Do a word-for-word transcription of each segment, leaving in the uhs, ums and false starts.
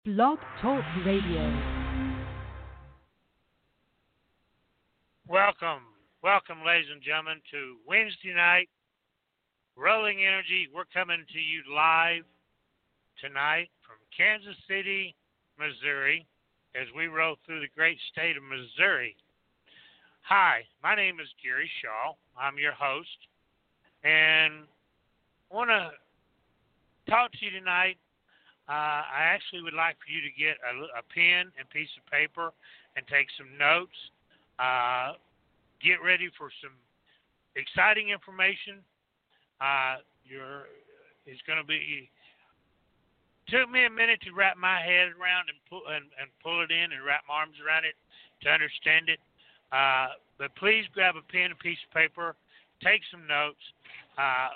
Blog Talk Radio. Welcome, welcome, ladies and gentlemen, to Wednesday night Rolling Energy. We're coming to you live tonight from Kansas City, Missouri, as we roll through the great state of Missouri. Hi, my name is Gary Shaw. I'm your host, and I want to talk to you tonight. Uh, I actually would like for you to get a, a pen and piece of paper and take some notes. Uh, get ready for some exciting information. Uh, you're, it's going to be. Took me a minute to wrap my head around and pull and, and pull it in and wrap my arms around it to understand it. Uh, but please grab a pen and piece of paper, take some notes. Uh,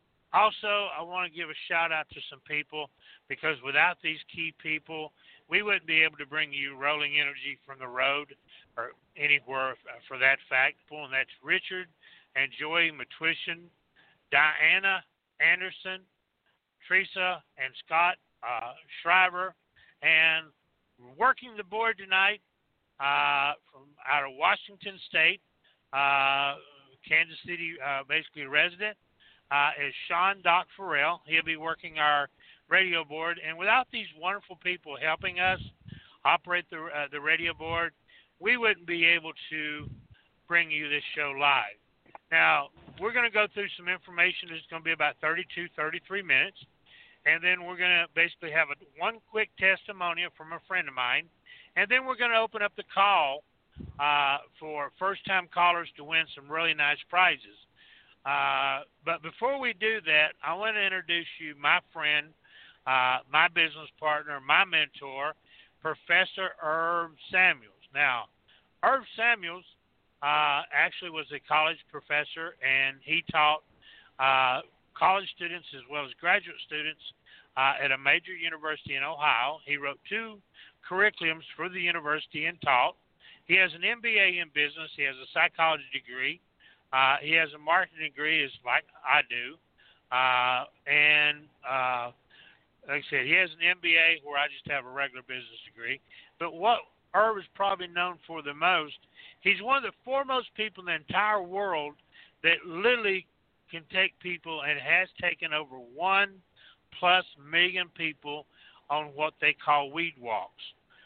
also, I want to give a shout out to some people, because without these key people, we wouldn't be able to bring you Rolling Energy from the road or anywhere for that fact. And that's Richard and Joy Matwishin, Diana Anderson, Teresa and Scott uh, Shriver, and working the board tonight uh, from out of Washington State, uh, Kansas City, uh, basically a resident, uh, is Sean Doc Farrell. He'll be working our radio board, and without these wonderful people helping us operate the uh, the radio board, we wouldn't be able to bring you this show live. Now, we're going to go through some information. It's going to be about thirty-two, thirty-three minutes, and then we're going to basically have a, one quick testimonial from a friend of mine, and then we're going to open up the call uh, for first-time callers to win some really nice prizes. Uh, but before we do that, I want to introduce you my friend, uh, my business partner, my mentor, Professor Irv Samuels. Now, Irv Samuels uh, actually was a college professor, and he taught uh, college students as well as graduate students uh, at a major university in Ohio. He wrote two curriculums for the university and taught. He has an M B A in business. He has a psychology degree. Uh, he has a marketing degree, as like I do, uh, and uh, like I said, he has an M B A where I just have a regular business degree. But what Irv is probably known for the most, he's one of the foremost people in the entire world that literally can take people and has taken over one plus million people on what they call weed walks.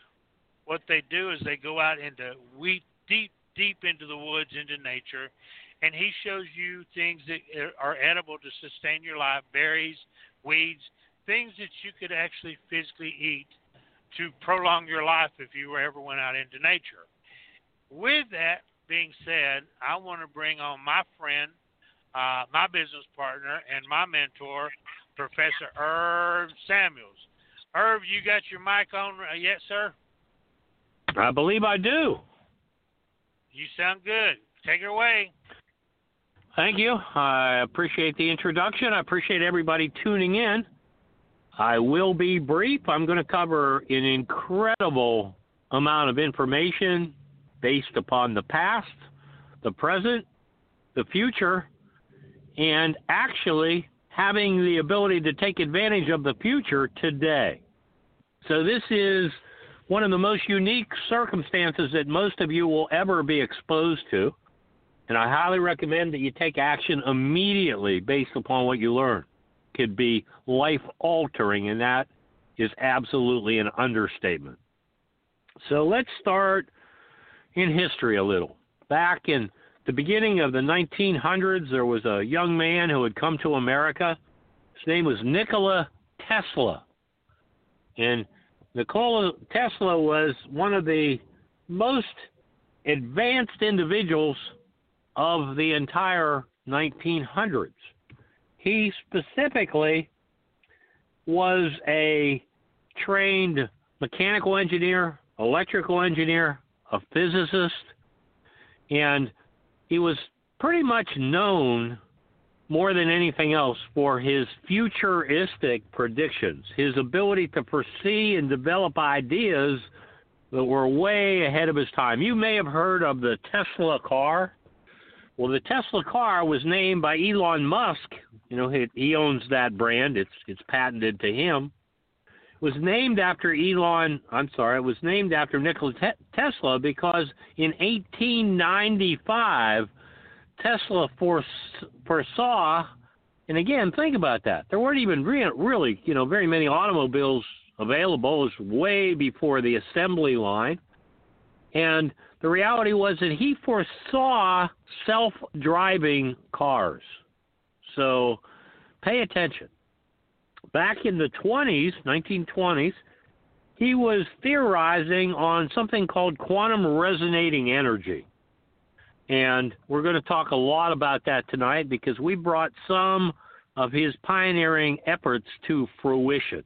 What they do is they go out into weed, deep, deep into the woods, into nature, and he shows you things that are edible to sustain your life, berries, weeds, things that you could actually physically eat to prolong your life if you ever went out into nature. With that being said, I want to bring on my friend, uh, my business partner, and my mentor, Professor Irv Samuels. Irv, you got your mic on yet, sir? I believe I do. You sound good. Take it away. Thank you. I appreciate the introduction. I appreciate everybody tuning in. I will be brief. I'm going to cover an incredible amount of information based upon the past, the present, the future, and actually having the ability to take advantage of the future today. So this is one of the most unique circumstances that most of you will ever be exposed to. And I highly recommend that you take action immediately based upon what you learn. It could be life-altering, and that is absolutely an understatement. So let's start in history a little. Back in the beginning of the nineteen hundreds, there was a young man who had come to America. His name was Nikola Tesla. And Nikola Tesla was one of the most advanced individuals of the entire nineteen hundreds. He specifically was a trained mechanical engineer, electrical engineer, a physicist, and he was pretty much known more than anything else for his futuristic predictions, his ability to foresee and develop ideas that were way ahead of his time. You may have heard of the Tesla car. Well, the Tesla car was named by Elon Musk. You know, he, he owns that brand. It's it's patented to him. was named after Elon, I'm sorry, it was named after Nikola Te- Tesla because in eighteen ninety-five, Tesla foresaw, and again, think about that. There weren't even re- really, you know, very many automobiles available. It was way before the assembly line. And the reality was that he foresaw self-driving cars. So pay attention. Back in the twenties, nineteen twenties, he was theorizing on something called quantum resonating energy. And we're going to talk a lot about that tonight because we brought some of his pioneering efforts to fruition.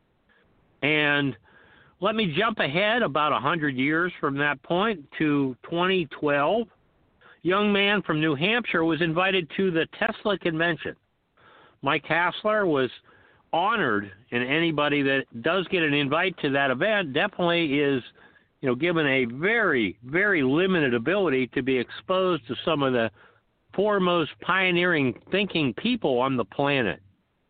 And let me jump ahead about one hundred years from that point to twenty twelve. A young man from New Hampshire was invited to the Tesla convention. Mike Hassler was honored, and anybody that does get an invite to that event definitely is, you know, given a very, very limited ability to be exposed to some of the foremost pioneering thinking people on the planet.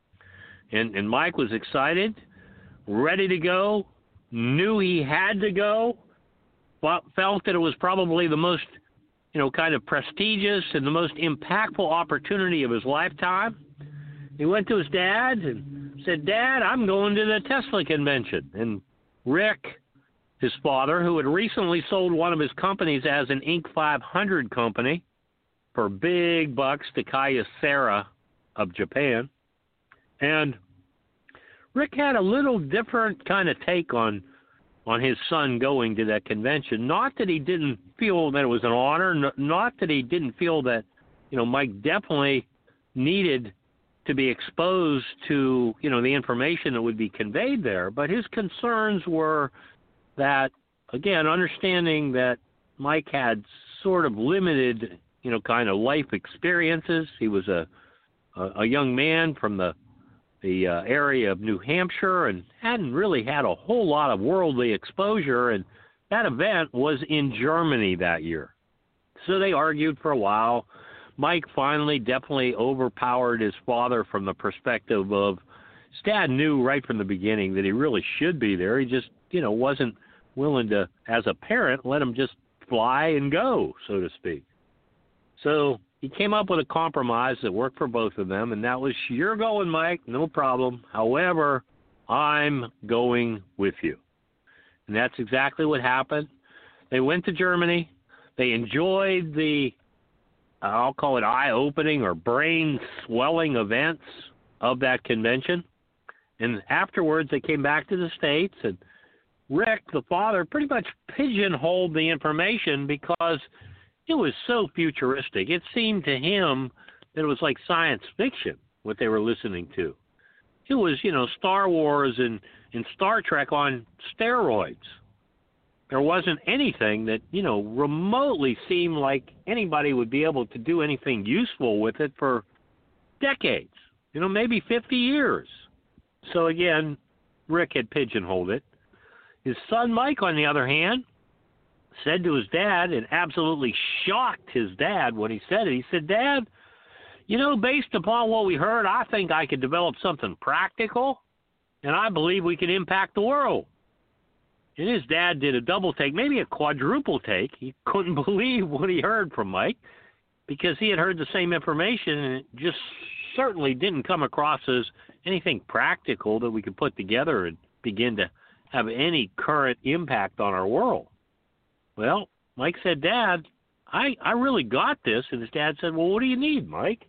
And, and Mike was excited, ready to go, knew he had to go, but felt that it was probably the most, you know, kind of prestigious and the most impactful opportunity of his lifetime. He went to his dad and said, "Dad, I'm going to the Tesla convention." And Rick, his father, who had recently sold one of his companies as an Inc five hundred company for big bucks to Kyocera of Japan. And Rick had a little different kind of take on on his son going to that convention. Not that he didn't feel that it was an honor, not that he didn't feel that, you know, Mike definitely needed to be exposed to, you know, the information that would be conveyed there, but his concerns were that, again, understanding that Mike had sort of limited, you know, kind of life experiences. He was a a, a young man from the the uh, area of New Hampshire and hadn't really had a whole lot of worldly exposure, and that event was in Germany that year. So they argued for a while. Mike finally definitely overpowered his father from the perspective of his dad knew right from the beginning that he really should be there. He just, you know, wasn't willing to, as a parent, let him just fly and go, so to speak. So he came up with a compromise that worked for both of them, and that was, "You're going, Mike, no problem. However, I'm going with you." And that's exactly what happened. They went to Germany. They enjoyed the, I'll call it eye-opening or brain-swelling events of that convention. And afterwards, they came back to the States, and Rick, the father, pretty much pigeonholed the information because it was so futuristic. It seemed to him that it was like science fiction, what they were listening to. It was, you know, Star Wars and, and Star Trek on steroids. There wasn't anything that, you know, remotely seemed like anybody would be able to do anything useful with it for decades, you know, maybe fifty years. So again, Rick had pigeonholed it. His son Mike, on the other hand, said to his dad, and absolutely shocked his dad when he said it. He said, "Dad, you know, based upon what we heard, I think I could develop something practical, and I believe we can impact the world." And his dad did a double take, maybe a quadruple take. He couldn't believe what he heard from Mike because he had heard the same information, and it just certainly didn't come across as anything practical that we could put together and begin to have any current impact on our world. Well, Mike said, "Dad, I, I really got this." And his dad said, "Well, what do you need, Mike?"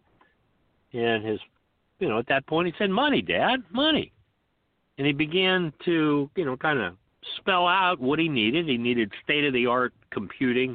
And his, you know, at that point he said, "Money, Dad, money." And he began to, you know, kind of spell out what he needed. He needed state-of-the-art computing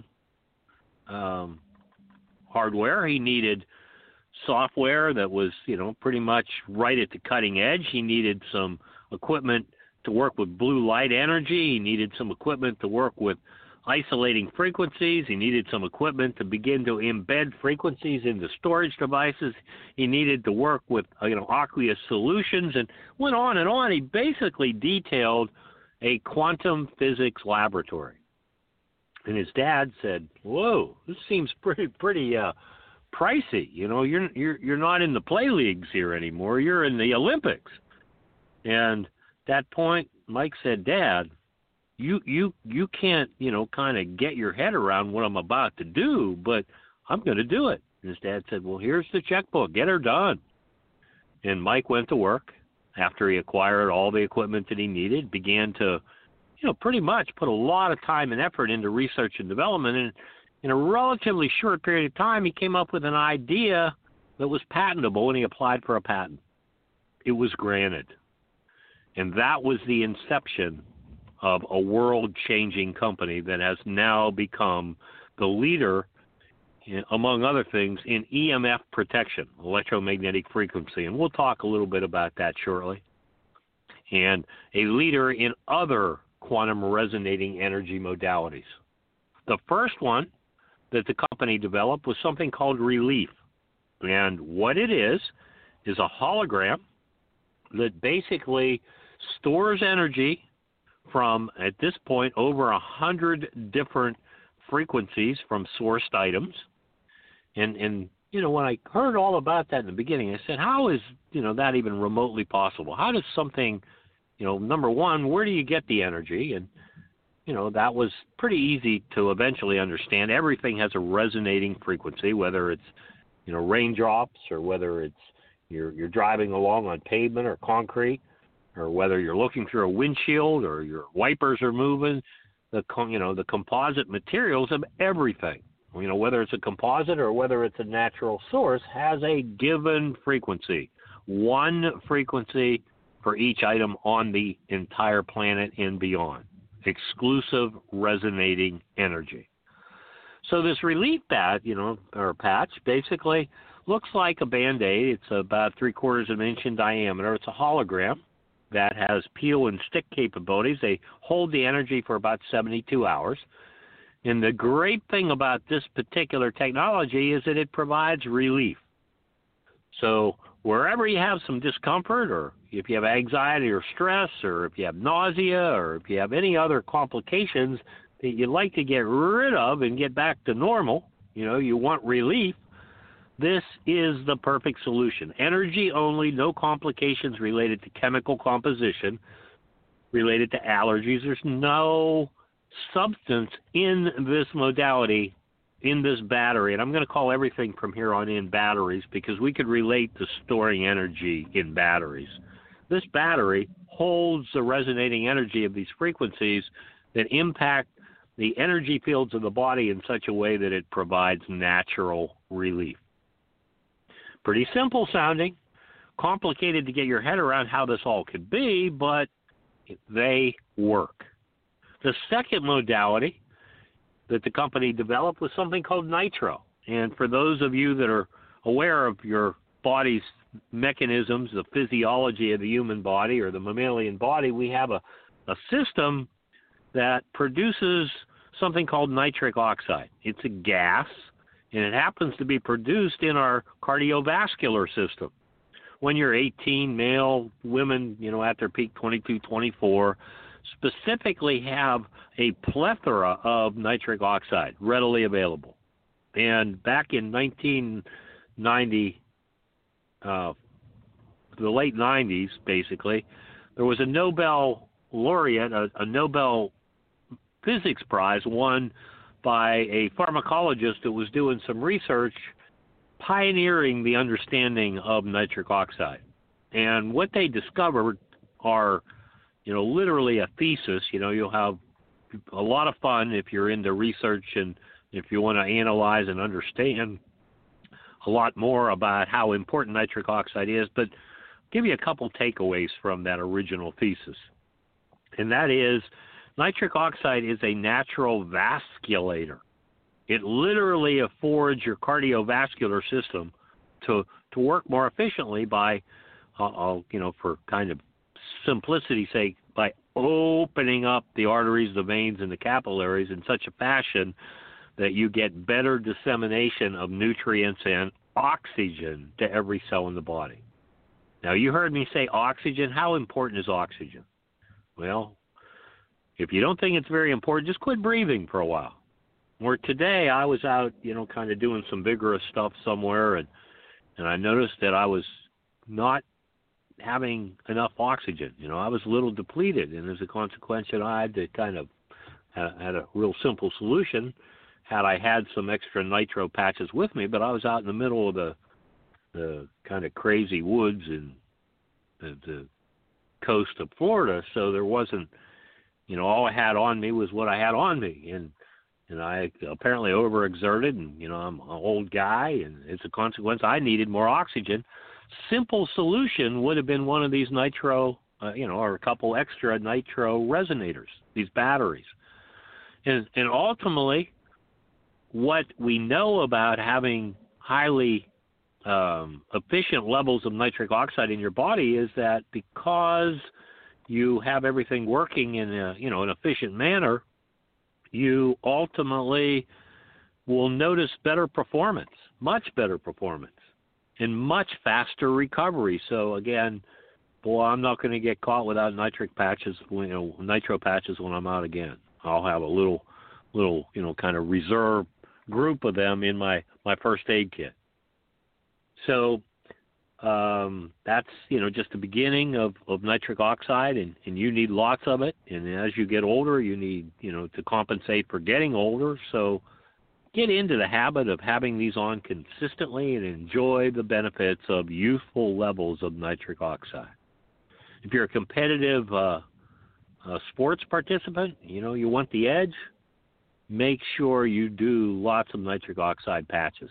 um, hardware. He needed software that was, you know, pretty much right at the cutting edge. He needed some equipment to work with blue light energy. He needed some equipment to work with isolating frequencies. He needed some equipment to begin to embed frequencies into storage devices. He needed to work with, you know, aqueous solutions, and went on and on. He basically detailed a quantum physics laboratory. And his dad said, "Whoa, this seems pretty pretty uh, pricey. You know, you're you're you're not in the play leagues here anymore. You're in the Olympics." And that point, Mike said, Dad, you you you can't, you know, kind of get your head around what I'm about to do, but I'm going to do it. And his dad said, well, here's the checkbook. Get her done. And Mike went to work after he acquired all the equipment that he needed, began to, you know, pretty much put a lot of time and effort into research and development. And in a relatively short period of time, he came up with an idea that was patentable, and he applied for a patent. It was granted. And that was the inception of a world-changing company that has now become the leader, in, among other things, in E M F protection, electromagnetic frequency. And we'll talk a little bit about that shortly. And a leader in other quantum resonating energy modalities. The first one that the company developed was something called Relief. And what it is, is a hologram that basically stores energy from, at this point, over a hundred different frequencies from sourced items. And, and, you know, when I heard all about that in the beginning, I said, how is, you know, that even remotely possible? How does something, you know, number one, where do you get the energy? And, you know, that was pretty easy to eventually understand. Everything has a resonating frequency, whether it's, you know, raindrops, or whether it's you're you're driving along on pavement or concrete, or whether you're looking through a windshield or your wipers are moving. The you know the composite materials of everything, you know, whether it's a composite or whether it's a natural source, has a given frequency, one frequency for each item on the entire planet and beyond. Exclusive resonating energy. So this Relief patch, you know, or patch, basically looks like a Band-Aid. It's about three quarters of an inch in diameter. It's a hologram that has peel and stick capabilities. They hold the energy for about seventy-two hours. And the great thing about this particular technology is that it provides relief. So wherever you have some discomfort, or if you have anxiety or stress, or if you have nausea, or if you have any other complications that you'd like to get rid of and get back to normal, you know, you want relief, this is the perfect solution. Energy only, no complications related to chemical composition, related to allergies. There's no substance in this modality, in this battery, and I'm going to call everything from here on in batteries, because we could relate to storing energy in batteries. This battery holds the resonating energy of these frequencies that impact the energy fields of the body in such a way that it provides natural relief. Pretty simple sounding, complicated to get your head around how this all could be, but they work. The second modality that the company developed was something called nitro. And for those of you that are aware of your body's mechanisms, the physiology of the human body or the mammalian body, we have a, a system that produces something called nitric oxide. It's a gas, and it happens to be produced in our cardiovascular system. When you're eighteen, male, women, you know, at their peak twenty-two, twenty-four, specifically have a plethora of nitric oxide readily available. And back in nineteen ninety, uh, the late nineties, basically, there was a Nobel laureate, a, a Nobel Physics Prize won by a pharmacologist that was doing some research pioneering the understanding of nitric oxide. And what they discovered are, you know, literally a thesis. You know, you'll have a lot of fun if you're into research and if you want to analyze and understand a lot more about how important nitric oxide is. But I'll give you a couple takeaways from that original thesis. And that is, nitric oxide is a natural vasculator. It literally affords your cardiovascular system to to work more efficiently by, uh, you know, for kind of simplicity's sake, by opening up the arteries, the veins, and the capillaries in such a fashion that you get better dissemination of nutrients and oxygen to every cell in the body. Now, you heard me say oxygen. How important is oxygen? Well, if you don't think it's very important, just quit breathing for a while. Or today, I was out, you know, kind of doing some vigorous stuff somewhere, and, and I noticed that I was not having enough oxygen. You know, I was a little depleted, and as a consequence, you know, I had to kind of had, had a real simple solution. Had I had some extra nitro patches with me, but I was out in the middle of the the kind of crazy woods in the, the coast of Florida, so there wasn't, you know, all I had on me was what I had on me, and and I apparently overexerted, and you know, I'm an old guy, and as a consequence, I needed more oxygen. Simple solution would have been one of these nitro, uh, you know, or a couple extra nitro resonators, these batteries. And, and ultimately, what we know about having highly um, efficient levels of nitric oxide in your body is that because you have everything working in a, you know, an efficient manner, you ultimately will notice better performance, much better performance, and much faster recovery. So again, boy, I'm not going to get caught without nitric patches, you know, nitro patches when I'm out again. I'll have a little, little, you know, kind of reserve group of them in my, my first aid kit. So um, that's, you know, just the beginning of, of nitric oxide, and, and you need lots of it. And as you get older, you need, you know, to compensate for getting older. So get into the habit of having these on consistently and enjoy the benefits of youthful levels of nitric oxide. If you're a competitive uh, uh, sports participant, you know, you want the edge, make sure you do lots of nitric oxide patches.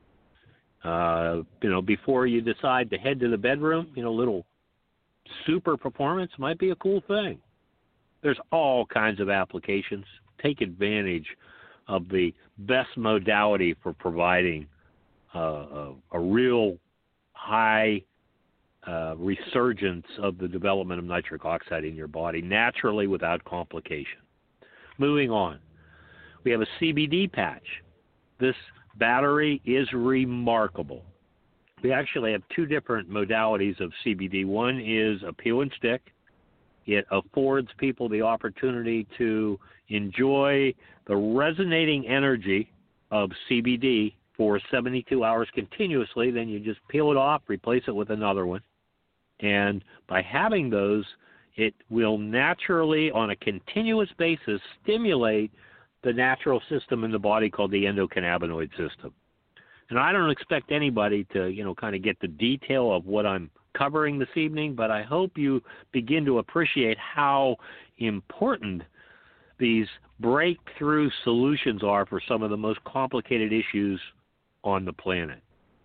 Uh, you know, before you decide to head to the bedroom, you know, a little super performance might be a cool thing. There's all kinds of applications. Take advantage of the best modality for providing uh, a, a real high uh, resurgence of the development of nitric oxide in your body naturally without complication. Moving on, we have a C B D patch. This battery is remarkable. We actually have two different modalities of C B D. One is a peel and stick. It affords people the opportunity to enjoy the resonating energy of C B D for seventy-two hours continuously. Then you just peel it off, replace it with another one. And by having those, it will naturally, on a continuous basis, stimulate the natural system in the body called the endocannabinoid system. And I don't expect anybody to, you know, kind of get the detail of what I'm covering this evening, but I hope you begin to appreciate how important these breakthrough solutions are for some of the most complicated issues on the planet.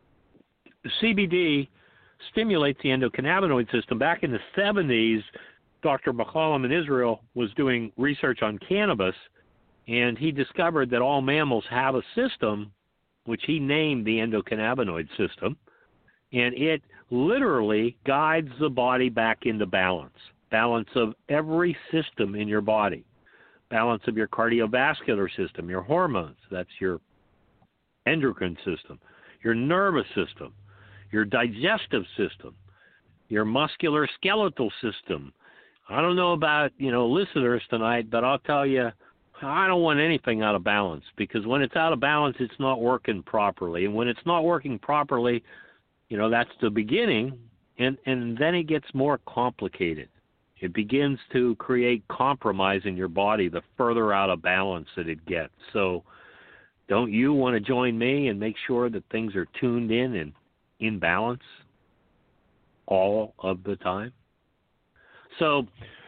C B D stimulates the endocannabinoid system. Back in the seventies, Doctor McCollum in Israel was doing research on cannabis, and he discovered that all mammals have a system which he named the endocannabinoid system, and it literally guides the body back into balance. Balance of every system in your body. Balance of your cardiovascular system, your hormones, that's your endocrine system, your nervous system, your digestive system, your muscular skeletal system. I don't know about, you know, listeners tonight, but I'll tell you, I don't want anything out of balance, because when it's out of balance, it's not working properly. And when it's not working properly, you know, that's the beginning, and, and then it gets more complicated. It begins to create compromise in your body the further out of balance that it gets. So don't you want to join me and make sure that things are tuned in and in balance all of the time? So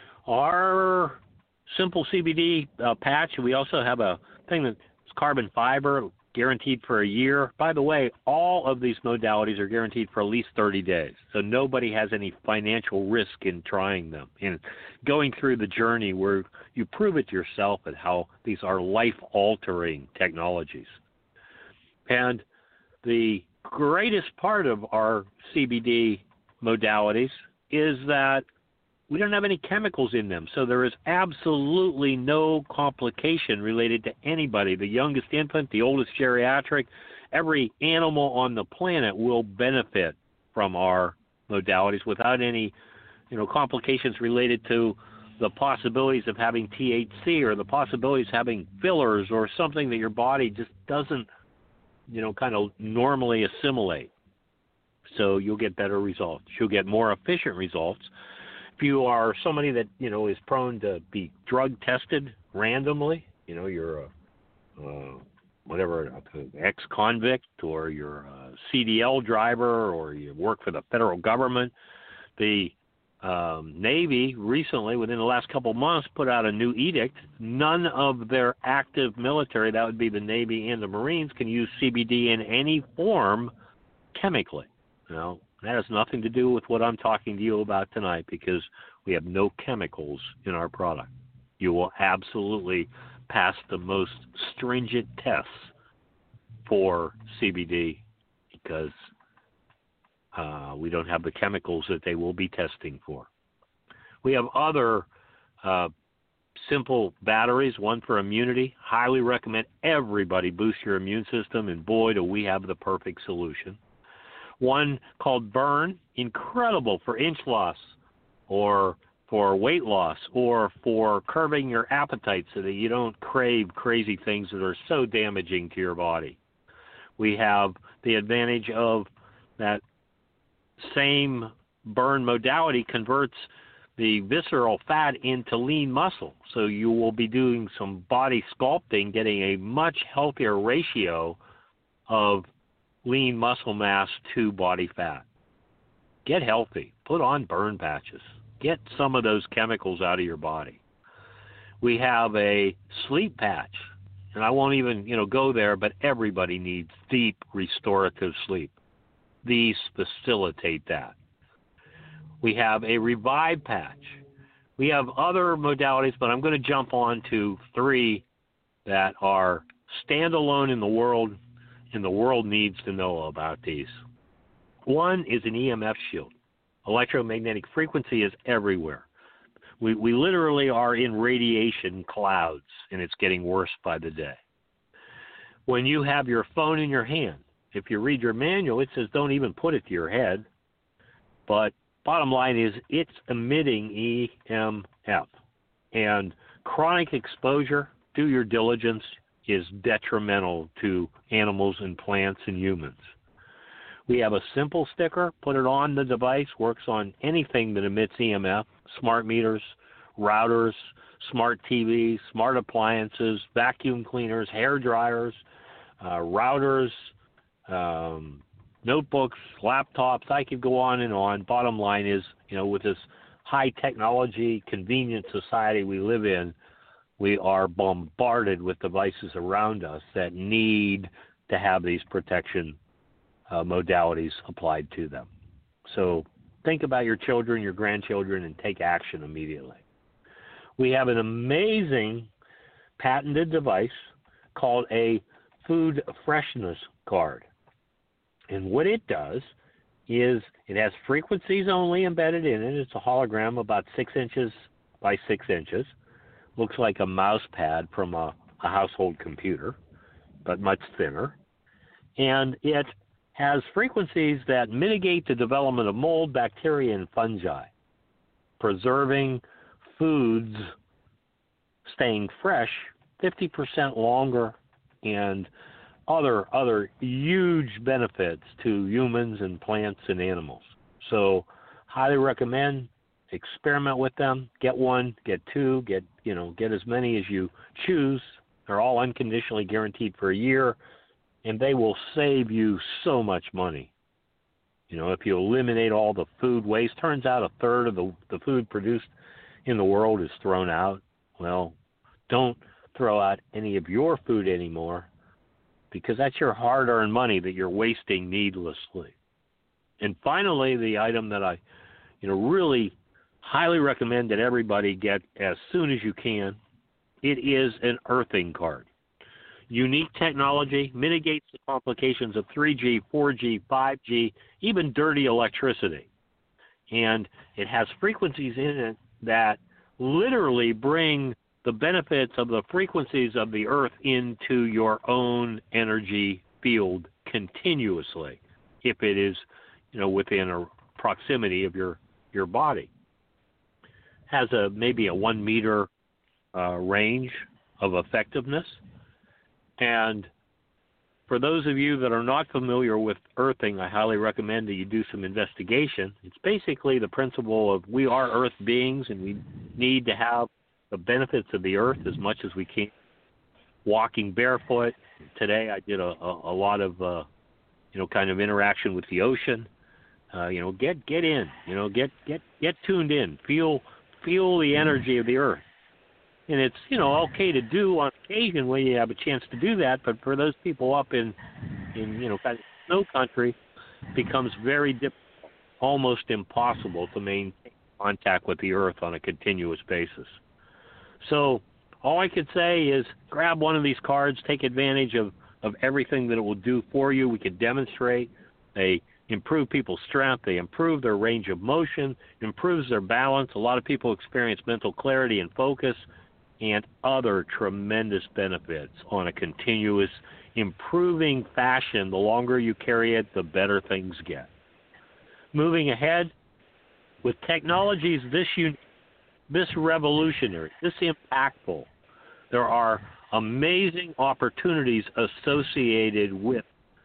our simple C B D uh, patch, we also have a thing that's carbon fiber, guaranteed for a year. By the way, all of these modalities are guaranteed for at least thirty days, so nobody has any financial risk in trying them and going through the journey where you prove it to yourself and how these are life-altering technologies. And the greatest part of our C B D modalities is that we don't have any chemicals in them, so there is absolutely no complication related to anybody. The youngest infant, the oldest geriatric, every animal on the planet will benefit from our modalities without any, you know, complications related to the possibilities of having T H C or the possibilities of having fillers or something that your body just doesn't, you know, kind of normally assimilate. So you'll get better results. You'll get more efficient results. If you are somebody that, you know, is prone to be drug tested randomly, you know, you're a uh, whatever, an ex-convict, or you're a C D L driver, or you work for the federal government, the um, Navy recently, within the last couple of months, put out a new edict. None of their active military, that would be the Navy and the Marines, can use C B D in any form chemically. You know, that has nothing to do with what I'm talking to you about tonight, because we have no chemicals in our product. You will absolutely pass the most stringent tests for C B D because uh, we don't have the chemicals that they will be testing for. We have other uh, simple batteries, one for immunity. Highly recommend everybody boost your immune system, and boy, do we have the perfect solution. One called Burn, incredible for inch loss or for weight loss or for curbing your appetite so that you don't crave crazy things that are so damaging to your body. We have the advantage of that same burn modality converts the visceral fat into lean muscle. So you will be doing some body sculpting, getting a much healthier ratio of lean muscle mass to body fat. Get healthy. Put on burn patches. Get some of those chemicals out of your body. We have a sleep patch, and I won't even, you know, go there, but everybody needs deep restorative sleep. These facilitate that. We have a Revive patch. We have other modalities, but I'm going to jump on to three that are standalone in the world, and the world needs to know about these. One is an E M F shield. Electromagnetic frequency is everywhere. We, we literally are in radiation clouds, and it's getting worse by the day. When you have your phone in your hand, if you read your manual, it says don't even put it to your head. But bottom line is it's emitting E M F. And chronic exposure, do your diligence, is detrimental to animals and plants and humans. We have a simple sticker, put it on the device, works on anything that emits E M F, smart meters, routers, smart T Vs, smart appliances, vacuum cleaners, hair dryers, uh, routers, um, notebooks, laptops. I could go on and on. Bottom line is, you know, with this high technology, convenient society we live in, we are bombarded with devices around us that need to have these protection uh, modalities applied to them. So think about your children, your grandchildren, and take action immediately. We have an amazing patented device called a food freshness card. And what it does is it has frequencies only embedded in it. It's a hologram about six inches by six inches. Looks like a mouse pad from a, a household computer, but much thinner. And it has frequencies that mitigate the development of mold, bacteria, and fungi, preserving foods staying fresh fifty percent longer, and other other huge benefits to humans and plants and animals. So highly recommend, experiment with them. Get one, get two, get you know, get as many as you choose. They're all unconditionally guaranteed for a year, and they will save you so much money. You know, if you eliminate all the food waste, turns out a third of the, the food produced in the world is thrown out. Well, don't throw out any of your food anymore, because that's your hard-earned money that you're wasting needlessly. And finally, the item that I, you know, really highly recommend that everybody get as soon as you can, it is an earthing card. Unique technology, mitigates the complications of three G, four G, five G, even dirty electricity. And it has frequencies in it that literally bring the benefits of the frequencies of the earth into your own energy field continuously, if it is, you know, within a proximity of your, your body. Has a maybe a one meter uh, range of effectiveness. And for those of you that are not familiar with earthing, I highly recommend that you do some investigation. It's basically the principle of we are earth beings and we need to have the benefits of the earth as much as we can. Walking barefoot. Today I did a, a, a lot of, uh, you know, kind of interaction with the ocean. Uh, you know, get get in, you know, get, get, get tuned in. Feel feel the energy of the earth. And it's, you know, okay to do on occasion when you have a chance to do that, but for those people up in, in you know, kind of snow country, it becomes very difficult, almost impossible to maintain contact with the earth on a continuous basis. So all I could say is grab one of these cards, take advantage of, of everything that it will do for you. We could demonstrate. They improve people's strength. They improve their range of motion, improves their balance. A lot of people experience mental clarity and focus, and other tremendous benefits on a continuous improving fashion. The longer you carry it, the better things get. Moving ahead, with technologies this un- this revolutionary, this impactful, there are amazing opportunities associated with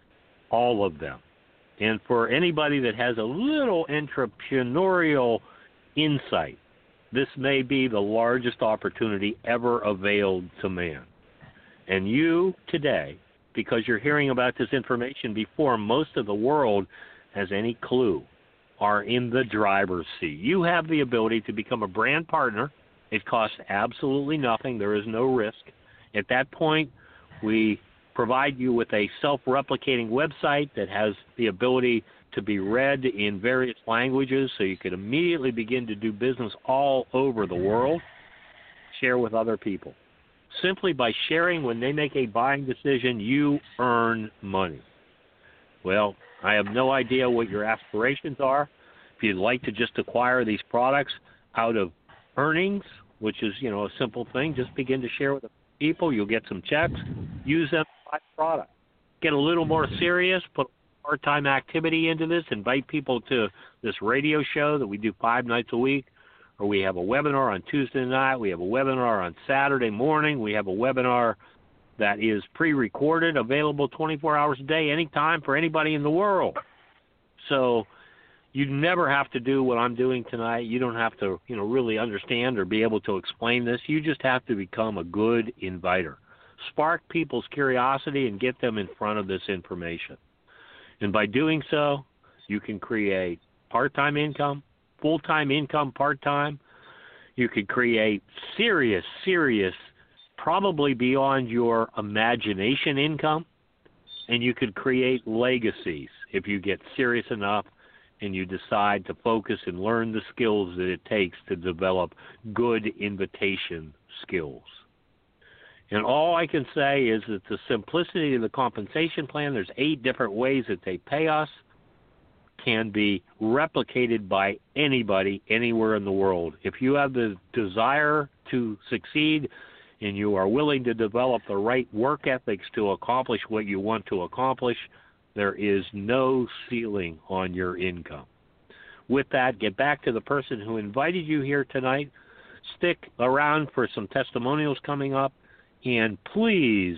all of them. And for anybody that has a little entrepreneurial insight, this may be the largest opportunity ever availed to man. And you today, because you're hearing about this information before most of the world has any clue, are in the driver's seat. You have the ability to become a brand partner. It costs absolutely nothing. There is no risk. At that point, we provide you with a self-replicating website that has the ability to be read in various languages, so you can immediately begin to do business all over the world, share with other people. Simply by sharing when they make a buying decision, you earn money. Well, I have no idea what your aspirations are. If you'd like to just acquire these products out of earnings, which is, you know, a simple thing, just begin to share with the people. You'll get some checks. Use them to buy product. Get a little more serious, put part-time activity into this, invite people to this radio show that we do five nights a week, or we have a webinar on Tuesday night, we have a webinar on Saturday morning, we have a webinar that is pre-recorded, available twenty-four hours a day, anytime for anybody in the world. So you never have to do what I'm doing tonight. You don't have to, you know, really understand or be able to explain this. You just have to become a good inviter. Spark people's curiosity and get them in front of this information. And by doing so, you can create part-time income, full-time income part-time. You could create serious, serious, probably beyond your imagination income. And you could create legacies if you get serious enough and you decide to focus and learn the skills that it takes to develop good invitation skills. And all I can say is that the simplicity of the compensation plan, there's eight different ways that they pay us, can be replicated by anybody anywhere in the world. If you have the desire to succeed and you are willing to develop the right work ethics to accomplish what you want to accomplish, there is no ceiling on your income. With that, get back to the person who invited you here tonight. Stick around for some testimonials coming up. And please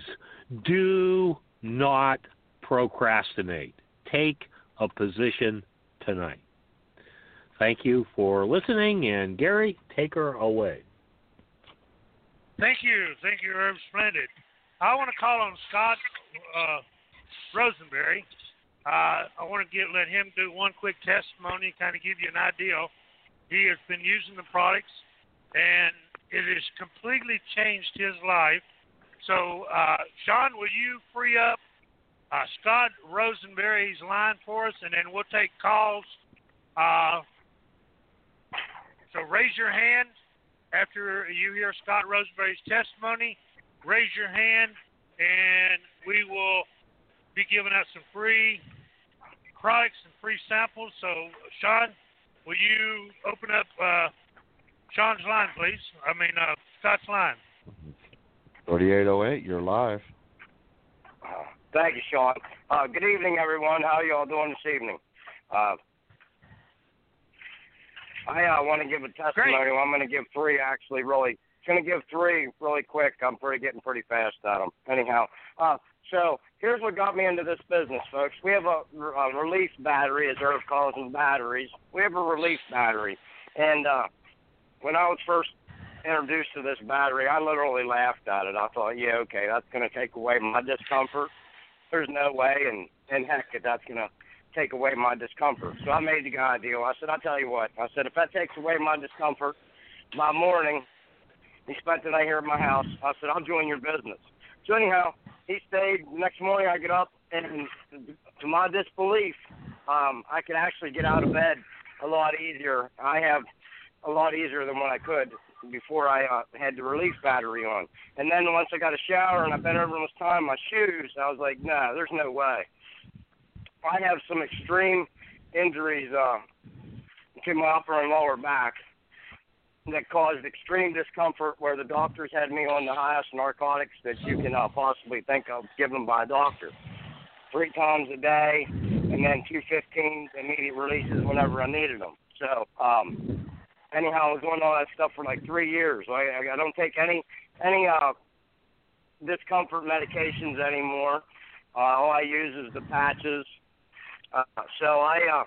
do not procrastinate. Take a position tonight. Thank you for listening, and Gary, take her away. Thank you. Thank you, Herb. Splendid. I want to call on Scott uh, Rosenberry. Uh, I want to get let him do one quick testimony, kind of give you an idea. He has been using the products, and it has completely changed his life. So, uh, Sean, will you free up uh, Scott Rosenberry's line for us, and then we'll take calls. Uh, so raise your hand after you hear Scott Rosenberry's testimony. Raise your hand, and we will be giving out some free products and free samples. So, Sean, will you open up uh, Sean's line, please? I mean, uh, Scott's line. thirty-eight oh eight, you're live. Thank you, Sean. Uh, good evening, everyone. How are you all doing this evening? Uh, I uh, want to give a testimony. Great. I'm going to give three, actually, really. I'm going to give three really quick. I'm pretty getting pretty fast at them. Anyhow, uh, so here's what got me into this business, folks. We have a, a relief battery, as Irv calls them batteries. We have a relief battery. And uh, when I was first introduced to this battery, I literally laughed at it. I thought, yeah, okay, that's going to take away my discomfort. There's no way, and, and heck, that's going to take away my discomfort. So I made the guy a deal. I said, I'll tell you what. I said, if that takes away my discomfort, by morning, he spent the night here at my house. I said, I'll join your business. So anyhow, he stayed. Next morning I get up, and to my disbelief, um, I could actually get out of bed a lot easier. I have a lot easier than what I could before I uh, had the relief battery on. And then once I got a shower and I bent over and was tying my shoes, I was like, no, there's no way. I have some extreme injuries uh, to my upper and lower back that caused extreme discomfort, where the doctors had me on the highest narcotics that you can uh, possibly think of given by a doctor. Three times a day, and then two fifteen immediate releases whenever I needed them. So, um, anyhow, I was doing all that stuff for like three years. I, I don't take any any uh, discomfort medications anymore. Uh, all I use is the patches. Uh, so I... Uh,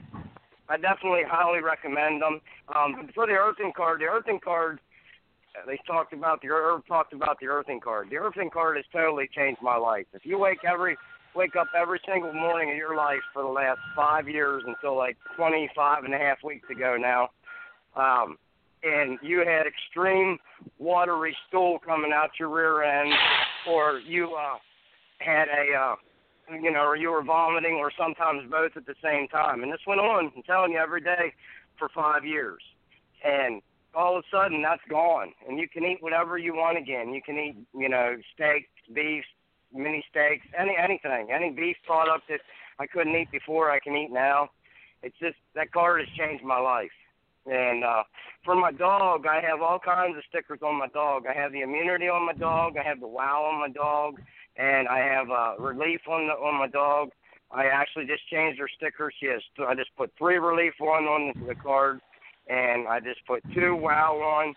I definitely highly recommend them. Um, for the earthing card, the earthing card, they talked about the Irv talked about the earthing card. The earthing card has totally changed my life. If you wake every wake up every single morning of your life for the last five years until like twenty-five and a half weeks ago now, um, and you had extreme watery stool coming out your rear end, or you uh, had a uh, you know, or you were vomiting, or sometimes both at the same time. And this went on, I'm telling you, every day for five years. And all of a sudden, that's gone. And you can eat whatever you want again. You can eat, you know, steaks, beef, mini steaks, any anything. Any beef product that I couldn't eat before, I can eat now. It's just, that card has changed my life. And uh, for my dog, I have all kinds of stickers on my dog. I have the immunity on my dog. I have the wow on my dog. And I have uh, relief on the, on my dog. I actually just changed her sticker. She has. I just put three relief on on the, the card, and I just put two wow on.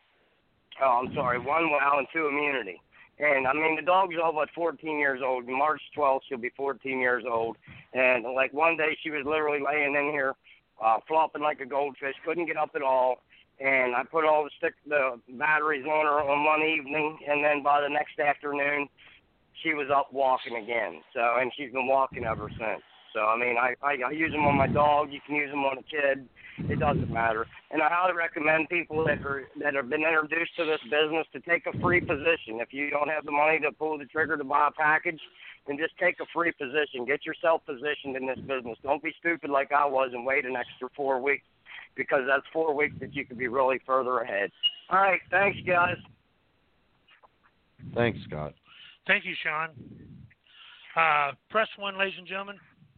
Oh, I'm sorry, one wow and two immunity. And I mean, the dog's all but fourteen years old. March twelfth, she'll be fourteen years old. And like one day, she was literally laying in here, uh, flopping like a goldfish, couldn't get up at all. And I put all the stick, the batteries on her on one evening, and then by the next afternoon, she was up walking again. So, and she's been walking ever since. So, I mean, I, I, I use them on my dog. You can use them on a kid. It doesn't matter. And I highly recommend people that are that have been introduced to this business to take a free position. If you don't have the money to pull the trigger to buy a package, then just take a free position. Get yourself positioned in this business. Don't be stupid like I was and wait an extra four weeks, because that's four weeks that you could be really further ahead. All right. Thanks, guys. Thanks, Scott. Thank you, Sean. Uh, press one, ladies and gentlemen.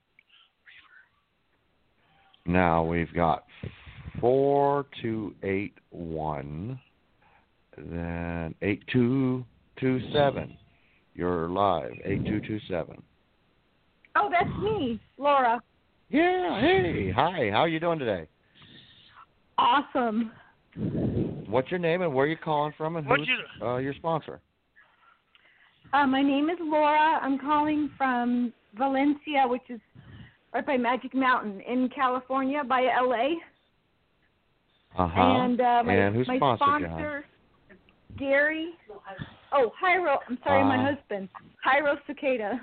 Now we've got four two eight one, then eight two two seven. You're live, eight two two seven. Oh, that's me, Laura. Yeah, hey, hi. How are you doing today? Awesome. What's your name and where are you calling from, and who's you... uh, your sponsor? Uh, my name is Laura. I'm calling from Valencia, which is right by Magic Mountain in California, by L A. Uh-huh. And, uh, my, and who's my sponsor, sponsor, Gary. Oh, Hyro. I'm sorry, uh, my husband. Hyro Cicada.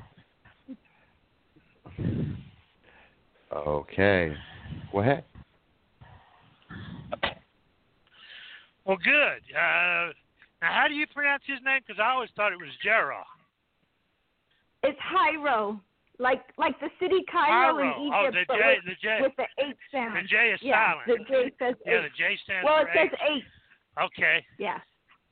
Okay. Go ahead. Well, good. Uh, now, how do you pronounce his name? Because I always thought it was Gerald. It's Hyro, like like the city Cairo Hyro. in Oh, Egypt, the but J, with, the J, with the eight sound. The J is yeah, silent. the J says eight. Yeah, the J stands well, for it says eight. eight. Okay. Yeah.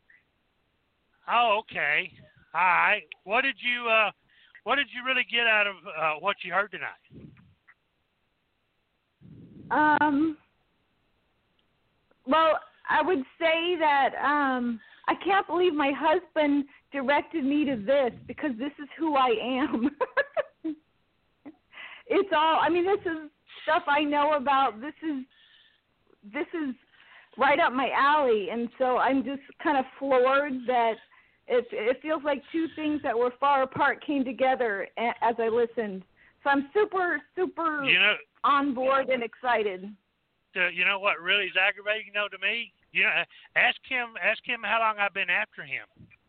Oh, okay. All right. What did you uh, What did you really get out of uh, what you heard tonight? Um. Well, I would say that um, I can't believe my husband directed me to this, because this is who I am. It's all. I mean, this is stuff I know about. This is this is right up my alley, and so I'm just kind of floored that It it feels like two things that were far apart came together a- as I listened. So I'm super super You know, on board and excited. uh, you know what really is aggravating, you know, to me? You know, ask him ask him how long I've been after him.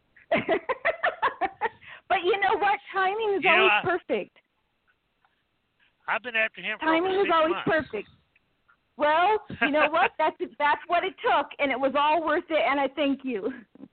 But you know what? Timing is You know, always I- perfect. I've been after him for Timing over is six always months. perfect. Well, you know what? That's that's what it took, and it was all worth it. And I thank you.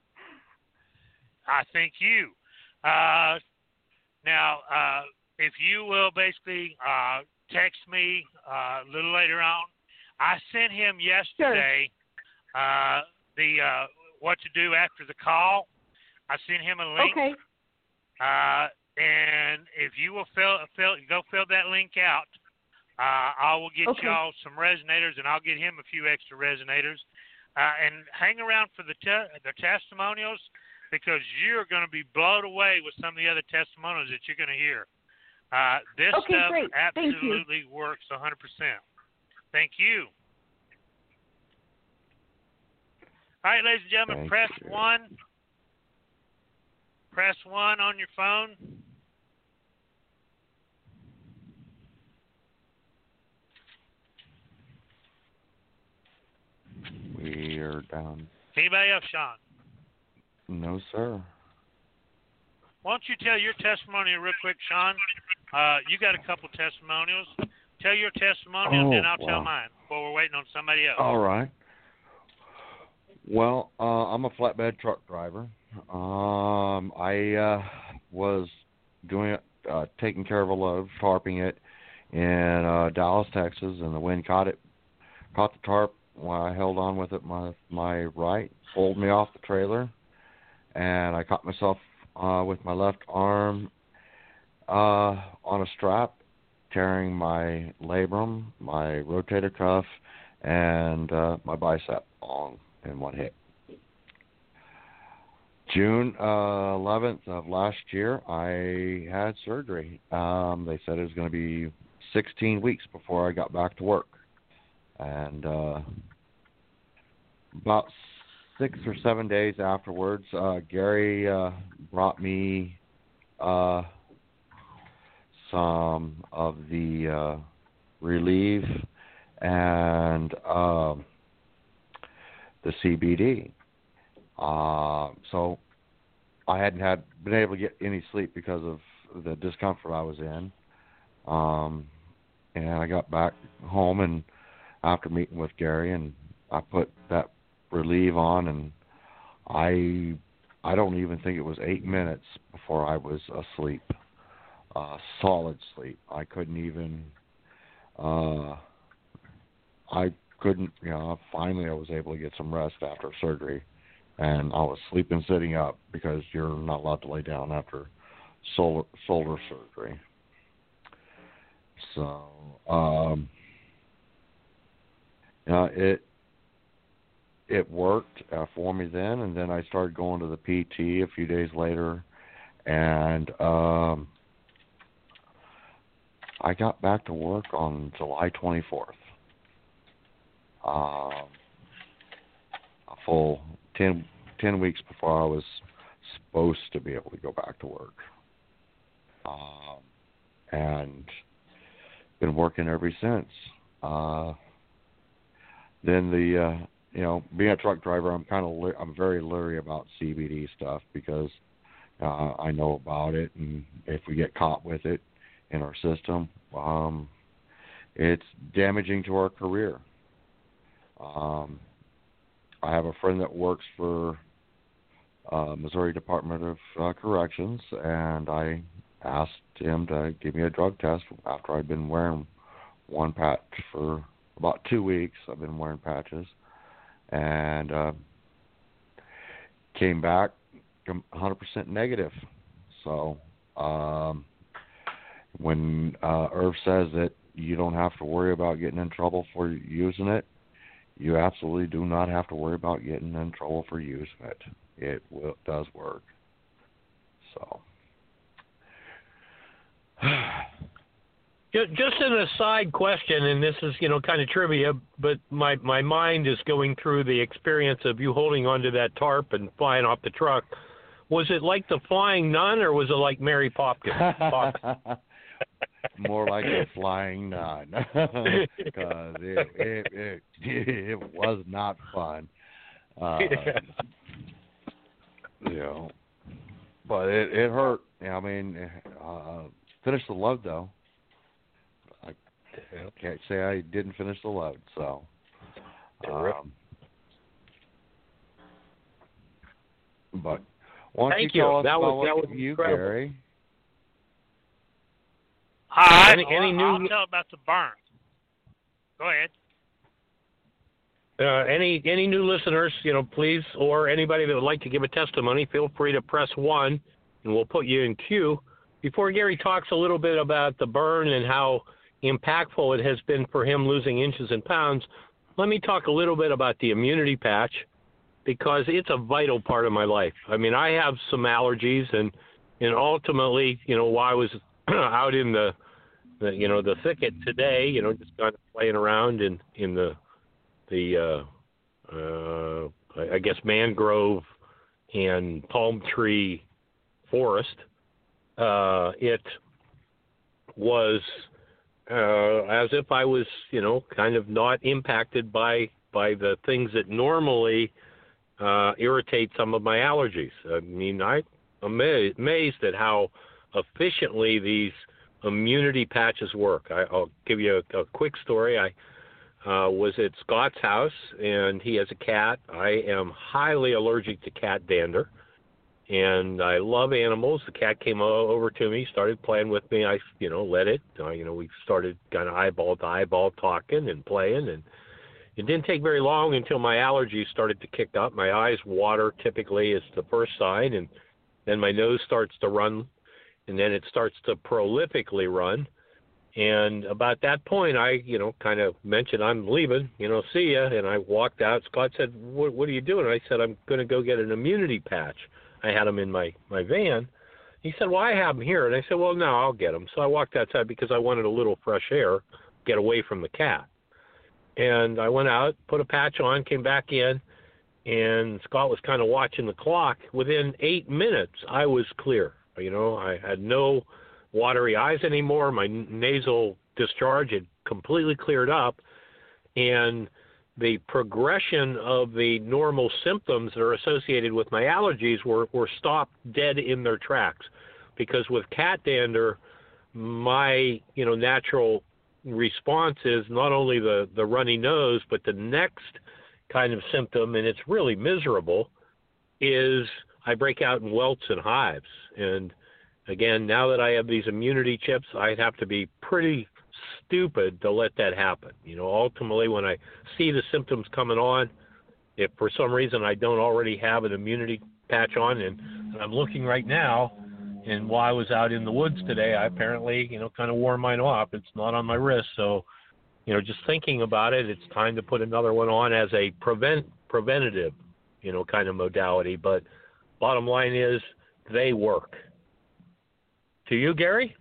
I thank you. Uh, now, uh, if you will basically uh, text me uh, a little later on, I sent him yesterday uh, the uh, what to do after the call. I sent him a link. Okay. Uh, and if you will fill, fill go fill that link out, uh, I will get Okay. y'all some resonators, and I'll get him a few extra resonators. Uh, and hang around for the te- the testimonials, because you're going to be blown away with some of the other testimonials that you're going to hear. Uh, this Okay, stuff great. Thank you. absolutely works one hundred percent. Thank you. All right, ladies and gentlemen, Thank press you. one. Press one on your phone. We are down. Anybody else, Sean? No, sir. Why don't you tell your testimonial real quick, Sean? Uh, you got a couple testimonials. Tell your testimonial, and then Oh, I'll tell wow. mine before we're waiting on somebody else. All right. Well, uh, I'm a flatbed truck driver. Um, I uh, was doing uh, taking care of a load, tarping it in uh, Dallas, Texas, and the wind caught it, caught the tarp. While I held on with it, my my right pulled me off the trailer, and I caught myself uh, with my left arm uh, on a strap, tearing my labrum, my rotator cuff, and uh, my bicep all in one hit. June uh, eleventh of last year, I had surgery. Um, they said it was going to be sixteen weeks before I got back to work. And uh, about six or seven days afterwards, uh, Gary uh, brought me uh, some of the uh, Relieve and uh, the C B D. Uh, so I hadn't had been able to get any sleep because of the discomfort I was in. Um, and I got back home, and after meeting with Gary, and I put that Relieve on, and I I don't even think it was eight minutes before I was asleep, uh, solid sleep. I couldn't even, uh, I couldn't, you know, finally I was able to get some rest after surgery, and I was sleeping sitting up because you're not allowed to lay down after shoulder, shoulder surgery. So, um, Uh, it it worked uh, for me then, and then I started going to the P T a few days later, and um, I got back to work on July twenty-fourth. Um, a full ten, ten weeks before I was supposed to be able to go back to work. Um, and been working ever since. Uh, Then the, uh, you know, being a truck driver, I'm kind of, le- I'm very leery about C B D stuff because uh, I know about it, and if we get caught with it in our system, um, it's damaging to our career. Um, I have a friend that works for uh, Missouri Department of uh, Corrections, and I asked him to give me a drug test after I'd been wearing one patch for about two weeks. I've been wearing patches, and uh, came back one hundred percent negative. So um, when uh, Irv says that you don't have to worry about getting in trouble for using it, you absolutely do not have to worry about getting in trouble for using it. It will, does work. So. Just an aside question, and this is, you know, kind of trivia, but my, my mind is going through the experience of you holding onto that tarp and flying off the truck. Was it like the Flying Nun, or was it like Mary Popkins? More like a flying nun, because it, it it it was not fun. Uh, Yeah. You know, but it it hurt. I mean, uh, finished the load though. I can't say I didn't finish the load. So, um, but why don't Thank you you. tell us That about was- what that was you, incredible. Gary? All right. Any- any well, new- I'll tell about the burn. Go ahead. Uh, any any new listeners, you know, please, or anybody that would like to give a testimony, feel free to press one, and we'll put you in queue. Before Gary talks a little bit about the burn and how impactful it has been for him losing inches and pounds, let me talk a little bit about the immunity patch, because it's a vital part of my life. I mean, I have some allergies, and and ultimately, you know, while I was out in the, the you know the thicket today, you know, just kind of playing around in in the the uh, uh, I guess mangrove and palm tree forest. Uh, it was uh, as if I was, you know, kind of not impacted by by the things that normally uh, irritate some of my allergies. I mean, I'm amazed, amazed at how efficiently these immunity patches work. I, I'll give you a, a quick story. I uh, was at Scott's house, and he has a cat. I am highly allergic to cat dander, and I love animals. The cat came o- over to me, started playing with me. I, you know, let it. Uh, you know, we started kind of eyeball to eyeball talking and playing, and it didn't take very long until my allergies started to kick up. My eyes water typically is the first sign, and then my nose starts to run, and then it starts to prolifically run. And about that point, I, you know, kind of mentioned I'm leaving, you know, see ya. And I walked out. Scott said, what, what are you doing? I said, I'm going to go get an immunity patch. I had them in my, my van. He said, well, I have them here. And I said, well, no, I'll get them. So I walked outside because I wanted a little fresh air, get away from the cat. And I went out, put a patch on, came back in, and Scott was kind of watching the clock. Within eight minutes, I was clear. You know, I had no watery eyes anymore. My nasal discharge had completely cleared up, and the progression of the normal symptoms that are associated with my allergies were, were stopped dead in their tracks. Because with cat dander, my, you know, natural response is not only the, the runny nose, but the next kind of symptom, and it's really miserable, is I break out in welts and hives. And again, now that I have these immunity chips, I'd have to be pretty stupid to let that happen. You know, ultimately, when I see the symptoms coming on, if for some reason I don't already have an immunity patch on, and, and I'm looking right now, and while I was out in the woods today, I apparently, you know, kind of wore mine off. It's not on my wrist. So, you know, just thinking about it, it's time to put another one on as a prevent preventative, you know, kind of modality. But bottom line is they work. To you, Gary?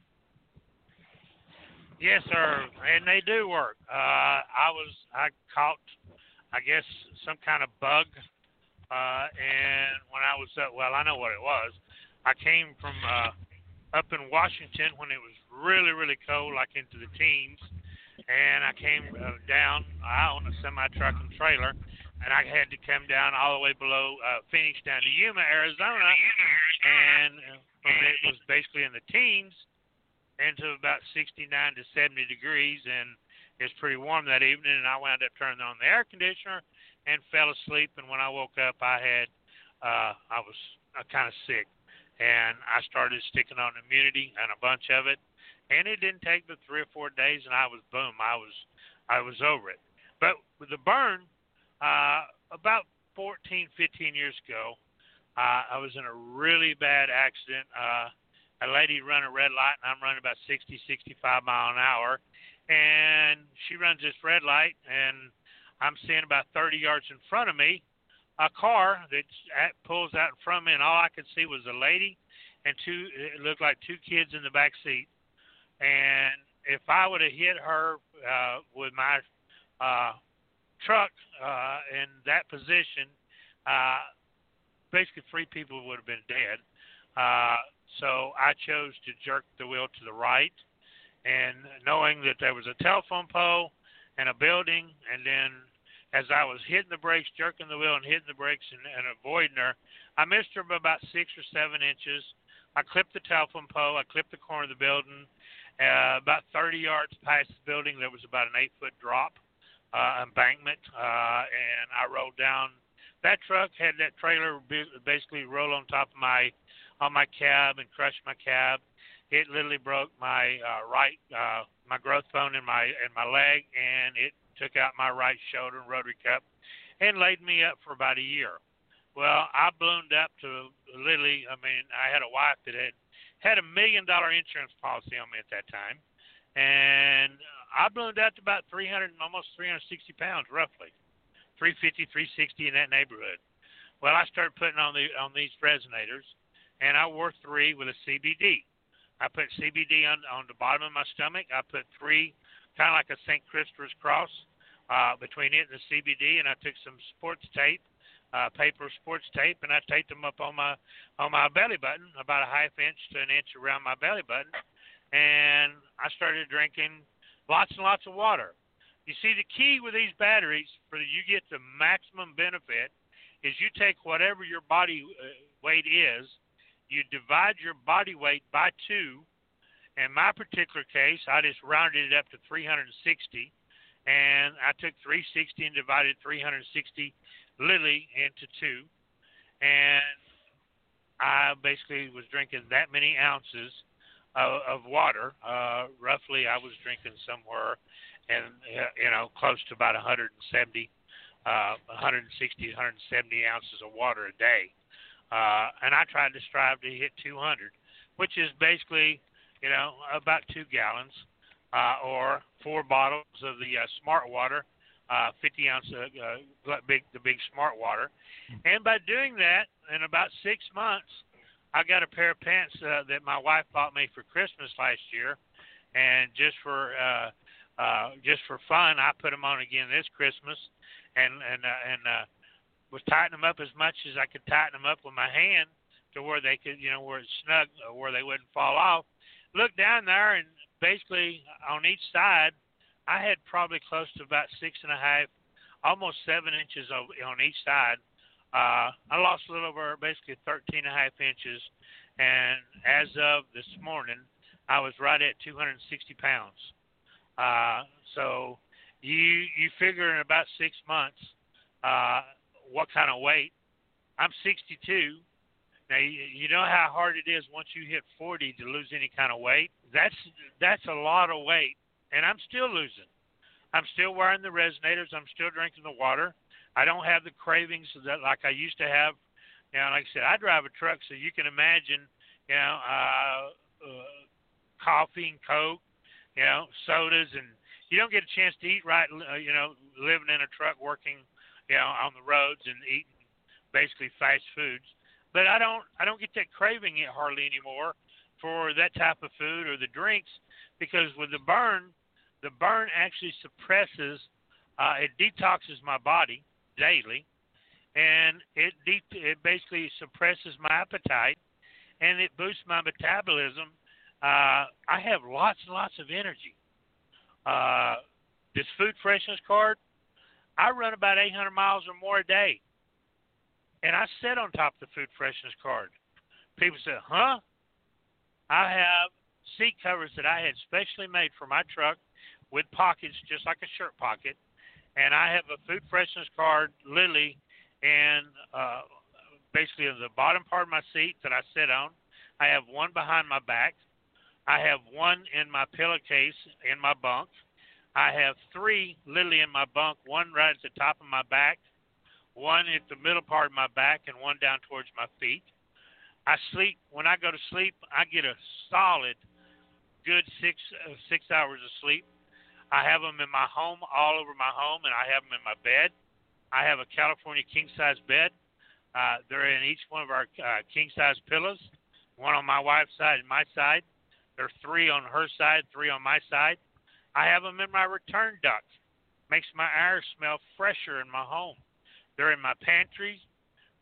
Yes, sir, and they do work. Uh, I was I caught, I guess, some kind of bug, uh, and when I was uh, well, I know what it was. I came from uh, up in Washington when it was really, really cold, like into the teens, and I came uh, down. I own a semi truck and trailer, and I had to come down all the way below uh, Phoenix down to Yuma, Arizona, and from it was basically in the teens into about sixty-nine to seventy degrees, and it's pretty warm that evening, and I wound up turning on the air conditioner and fell asleep, and when I woke up, I had, uh, I was uh, kind of sick, and I started sticking on immunity and a bunch of it, and it didn't take but three or four days, and I was, boom, I was, I was over it. But with the burn, uh, about fourteen, fifteen years ago, uh, I was in a really bad accident. Uh, a lady run a red light, and I'm running about sixty, sixty-five mile an hour, and she runs this red light, and I'm seeing about thirty yards in front of me a car that pulls out in front of me, and all I could see was a lady and two, it looked like two kids in the back seat. And if I would have hit her uh, with my uh, truck uh, in that position, uh, basically three people would have been dead. Uh, so I chose to jerk the wheel to the right, and knowing that there was a telephone pole and a building, and then as I was hitting the brakes, jerking the wheel and hitting the brakes and, and avoiding her, I missed her by about six or seven inches. I clipped the telephone pole. I clipped the corner of the building. Uh, about thirty yards past the building, there was about an eight-foot drop, uh, embankment, uh, and I rolled down. That truck had that trailer basically roll on top of my on my cab and crush my cab. It literally broke my uh, right uh, my growth bone in my in my leg, and it took out my right shoulder and rotary cup, and laid me up for about a year. Well, I ballooned up to literally. I mean, I had a wife that had had a million dollar insurance policy on me at that time, and I ballooned out to about three hundred, almost three hundred sixty pounds, roughly, three fifty, three sixty in that neighborhood. Well, I started putting on the on these resonators, and I wore three with a C B D. I put C B D on on the bottom of my stomach. I put three, kind of like a Saint Christopher's cross, uh, between it and the C B D, and I took some sports tape, uh, paper sports tape, and I taped them up on my on my belly button, about a half inch to an inch around my belly button, and I started drinking lots and lots of water. You see, the key with these batteries, for you get the maximum benefit, is you take whatever your body weight is, you divide your body weight by two. In my particular case, I just rounded it up to three hundred sixty, and I took three hundred sixty and divided three hundred sixty literally into two, and I basically was drinking that many ounces of, of water. Uh, roughly, I was drinking somewhere, and you know, close to about one hundred seventy, uh, one hundred sixty, one hundred seventy ounces of water a day. Uh, and I tried to strive to hit two hundred, which is basically, you know, about two gallons, uh, or four bottles of the uh, Smart Water, uh, fifty ounce, uh, big, the big Smart Water. And by doing that, in about six months, I got a pair of pants uh, that my wife bought me for Christmas last year, and just for uh, uh, just for fun, I put them on again this Christmas, and and uh, and uh, was tightening them up as much as I could tighten them up with my hand to where they could, you know, where it's snug, or where they wouldn't fall off. Look down there, and basically on each side, I had probably close to about six and a half, almost seven inches of, on each side. Uh, I lost a little over basically thirteen and a half inches, and as of this morning, I was right at two hundred sixty pounds. Uh, so you you figure in about six months, uh, what kind of weight. I'm sixty-two. Now, you, you know how hard it is once you hit forty to lose any kind of weight? That's that's a lot of weight, and I'm still losing. I'm still wearing the resonators. I'm still drinking the water. I don't have the cravings that like I used to have. You know, like I said, I drive a truck, so you can imagine, you know, uh, uh, coffee and Coke, you know, sodas, and you don't get a chance to eat right, uh, you know, living in a truck, working, you know, on the roads and eating basically fast foods. But I don't I don't get that craving it hardly anymore for that type of food or the drinks, because with the burn, the burn actually suppresses, uh, it detoxes my body daily, and it de- it basically suppresses my appetite, and it boosts my metabolism. Uh, I have lots and lots of energy. Uh, this food freshness card, I run about eight hundred miles or more a day. And I sit on top of the food freshness card. People say, huh? I have seat covers that I had specially made for my truck with pockets just like a shirt pocket. And I have a food freshness card literally in uh, basically in the bottom part of my seat that I sit on. I have one behind my back. I have one in my pillowcase in my bunk. I have three literally in my bunk, one right at the top of my back, one at the middle part of my back, and one down towards my feet. I sleep, when I go to sleep, I get a solid, good six uh, six hours of sleep. I have them in my home, all over my home, and I have them in my bed. I have a California king-size bed. Uh, they're in each one of our uh, king-size pillows, one on my wife's side and my side. There are three on her side, three on my side. I have them in my return duct. Makes my air smell fresher in my home. They're in my pantry.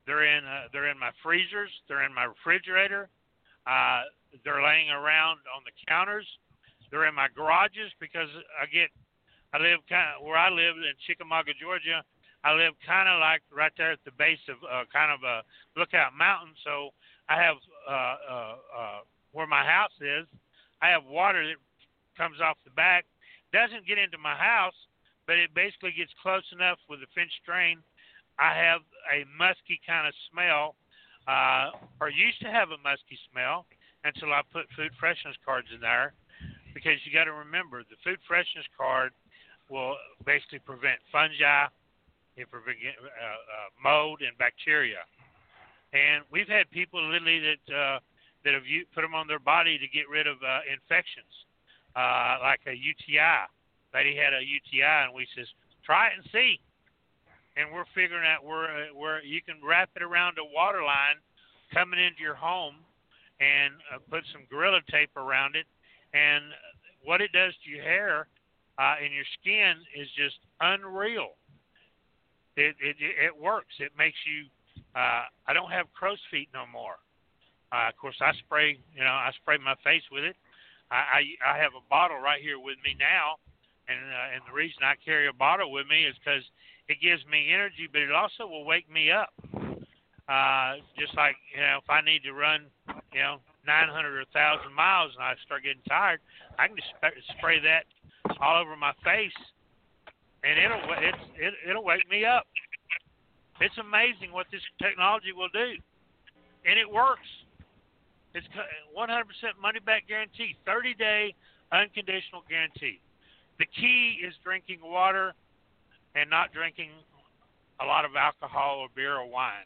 They're in uh, they're in my freezers. They're in my refrigerator. Uh, they're laying around on the counters. They're in my garages because I get I live kind of where I live in Chickamauga, Georgia. I live kind of like right there at the base of uh, kind of a Lookout Mountain. So I have uh, uh, uh, where my house is. I have water that comes off the back. Doesn't get into my house, but it basically gets close enough with the Finch drain. I have a musky kind of smell, uh, or used to have a musky smell until I put food freshness cards in there, because you got to remember the food freshness card will basically prevent fungi, it prevent uh, uh, mold and bacteria. And we've had people literally that uh, that have u- put them on their body to get rid of uh, infections, uh, like a U T I. Lady had a U T I, and we says, try it and see. And we're figuring out where where you can wrap it around a water line coming into your home and uh, put some Gorilla Tape around it. And what it does to your hair uh, and your skin is just unreal. It it it works. It makes you. Uh, I don't have crow's feet no more. Uh, of course, I spray. You know, I spray my face with it. I I, I have a bottle right here with me now, and uh, and the reason I carry a bottle with me is because it gives me energy, but it also will wake me up. Uh, just like, you know, if I need to run, you know, nine hundred or one thousand miles and I start getting tired, I can just sp- spray that all over my face, and it'll it's, it, it'll wake me up. It's amazing what this technology will do, and it works. It's one hundred percent money-back guarantee, thirty-day unconditional guarantee. The key is drinking water and not drinking a lot of alcohol or beer or wine.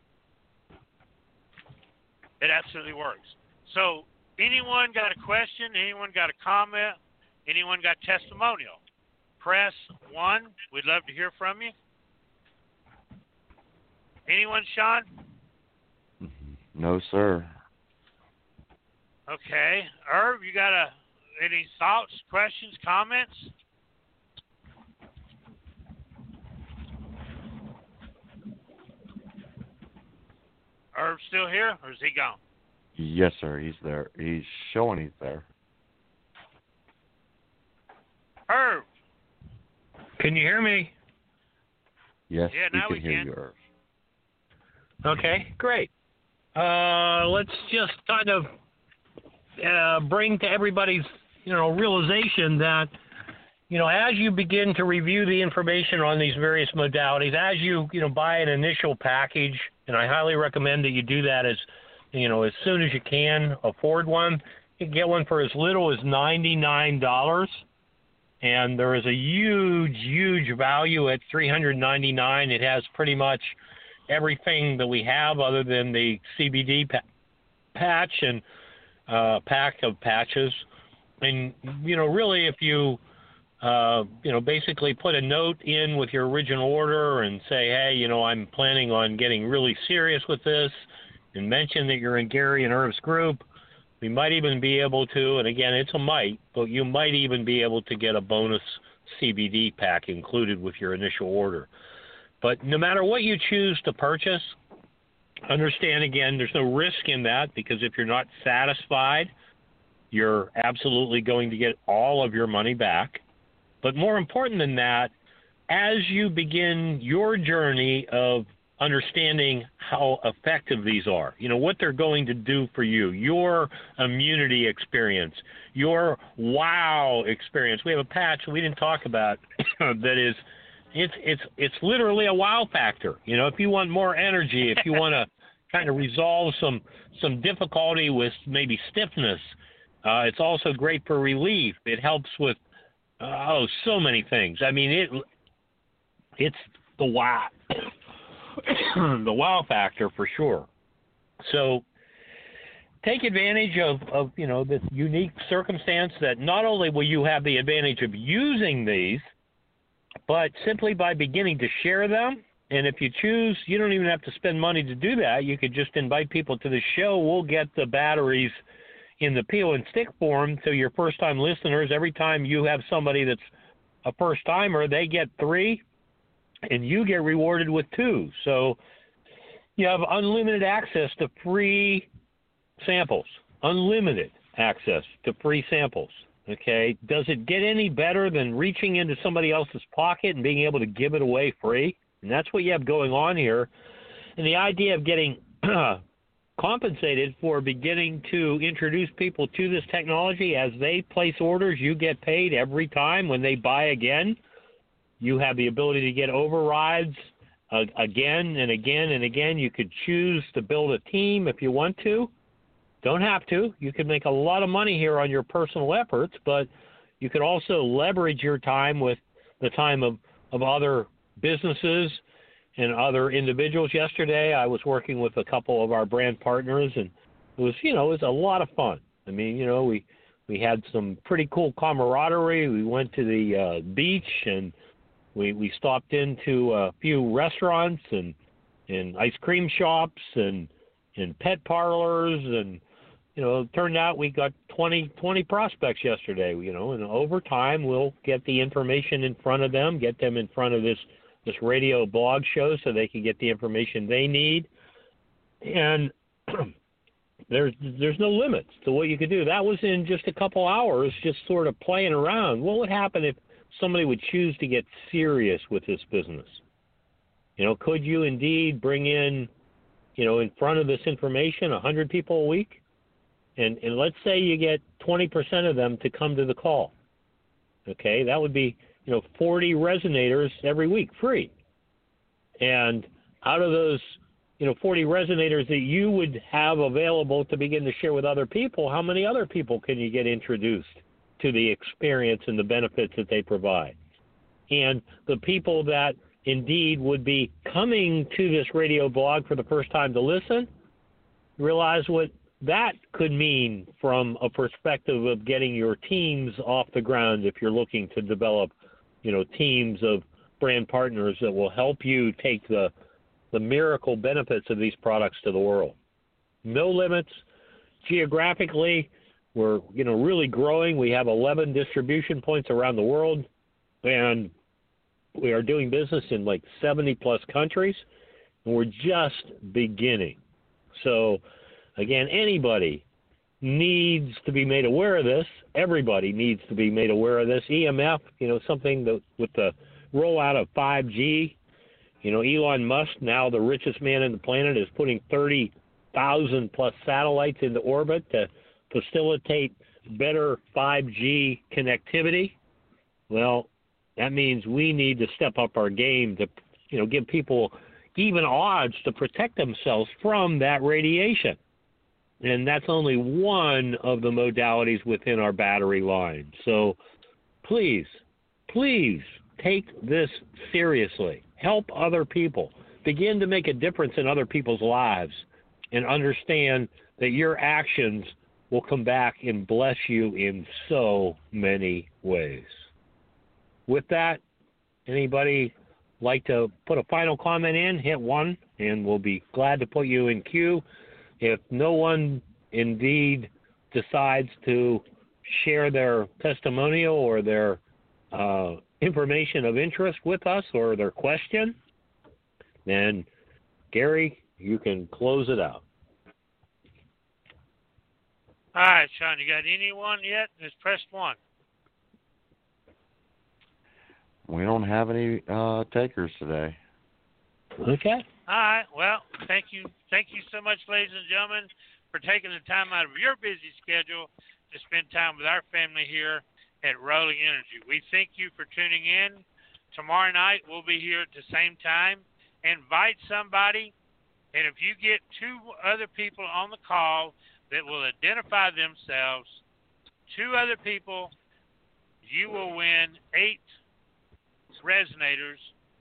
It absolutely works. So anyone got a question? Anyone got a comment? Anyone got testimonial? Press one. We'd love to hear from you. Anyone, Sean? No, sir. Okay. Herb, you got a, any thoughts, questions, comments? Herb still here, or is he gone? Yes, sir. He's there. He's showing he's there. Herb. Can you hear me? Yes, Yeah, we now can we hear can. you, Irv. Okay, great. Uh, let's just kind of uh, bring to everybody's, you know, realization that, you know, as you begin to review the information on these various modalities, as you, you know, buy an initial package, and I highly recommend that you do that as, you know, as soon as you can afford one. You can get one for as little as ninety-nine dollars, and there is a huge, huge value at three hundred ninety-nine dollars. It has pretty much everything that we have other than the C B D pa- patch and uh, pack of patches. And, you know, really if you, uh, you know, basically put a note in with your original order and say, hey, you know, I'm planning on getting really serious with this, and mention that you're in Gary and Irv's group, we might even be able to, and again, it's a might, but you might even be able to get a bonus C B D pack included with your initial order. But no matter what you choose to purchase, understand, again, there's no risk in that, because if you're not satisfied, you're absolutely going to get all of your money back. But more important than that, as you begin your journey of understanding how effective these are, you know, what they're going to do for you, your immunity experience, your wow experience. We have a patch we didn't talk about that is, It's it's it's literally a wow factor. You know, if you want more energy, if you want to kind of resolve some some difficulty with maybe stiffness, uh, it's also great for relief. It helps with uh, oh so many things. I mean, it it's the wow the wow factor for sure. So take advantage of, of you know this unique circumstance that not only will you have the advantage of using these, but simply by beginning to share them, and if you choose, you don't even have to spend money to do that. You could just invite people to the show. We'll get the batteries in the peel and stick form to your first-time listeners. Every time you have somebody that's a first-timer, they get three, and you get rewarded with two. So you have unlimited access to free samples. Unlimited access to free samples. Okay? Does it get any better than reaching into somebody else's pocket and being able to give it away free? And that's what you have going on here. And the idea of getting compensated for beginning to introduce people to this technology, as they place orders, you get paid every time. When they buy again, you have the ability to get overrides uh, again and again and again. You could choose to build a team if you want to. Don't have to. You could make a lot of money here on your personal efforts, but you could also leverage your time with the time of, of other businesses and other individuals. Yesterday, I was working with a couple of our brand partners, and it was, you know, it was a lot of fun. I mean, you know, we we had some pretty cool camaraderie. We went to the uh, beach, and we we stopped into a few restaurants and and ice cream shops and and pet parlors, and you know, it turned out we got twenty, twenty prospects yesterday. You know, and over time, we'll get the information in front of them, get them in front of this. this radio blog show so they can get the information they need. And there's there's no limits to what you could do. That was in just a couple hours, just sort of playing around. What would happen if somebody would choose to get serious with this business? You know, could you indeed bring in, you know, in front of this information one hundred people a week? And, and let's say you get twenty percent of them to come to the call. Okay, that would be, you know, forty resonators every week, free. And out of those, you know, forty resonators that you would have available to begin to share with other people, how many other people can you get introduced to the experience and the benefits that they provide? And the people that indeed would be coming to this radio blog for the first time to listen, realize what that could mean from a perspective of getting your teams off the ground if you're looking to develop, you know, teams of brand partners that will help you take the the miracle benefits of these products to the world. No limits. Geographically, we're, you know, really growing. We have eleven distribution points around the world, and we are doing business in like seventy plus countries, and we're just beginning. So, again, anybody needs to be made aware of this. Everybody needs to be made aware of this. E M F, you know, something that with the rollout of five G, you know, Elon Musk, now the richest man on the planet, is putting thirty thousand plus satellites into orbit to facilitate better five G connectivity. Well, that means we need to step up our game to, you know, give people even odds to protect themselves from that radiation. And that's only one of the modalities within our battery line. So please, please take this seriously. Help other people. Begin to make a difference in other people's lives, and understand that your actions will come back and bless you in so many ways. With that, anybody like to put a final comment in, hit one, and we'll be glad to put you in queue. If no one indeed decides to share their testimonial or their uh, information of interest with us or their question, then, Gary, you can close it out. All right, Sean, you got anyone yet? Just press one. We don't have any uh, takers today. Okay. All right. Well, thank you. Thank you so much, ladies and gentlemen, for taking the time out of your busy schedule to spend time with our family here at Rolling Energy. We thank you for tuning in. Tomorrow night we'll be here at the same time. Invite somebody, and if you get two other people on the call that will identify themselves, two other people, you will win eight resonators,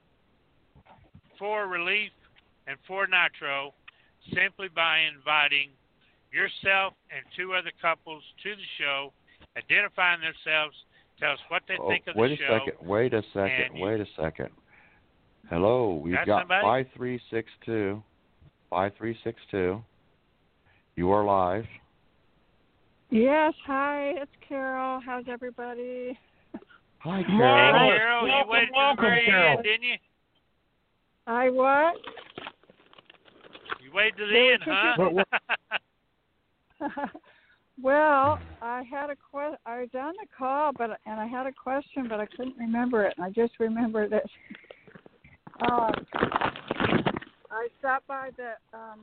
four relief and four nitro, simply by inviting yourself and two other couples to the show, identifying themselves, tell us what they oh, think of the wait show. a second. Wait a second. Wait a second. Hello, we've got, got five three six two. five three six two. You are live. Yes, hi, it's Carol. How's everybody? Hi, Hey, Carol. Carol, you waited to the very end, didn't you? I what? You wait to the They end, were huh? Well, I had a que- I was on the call, but and I had a question, but I couldn't remember it, and I just remembered it. Uh, I stopped by the um,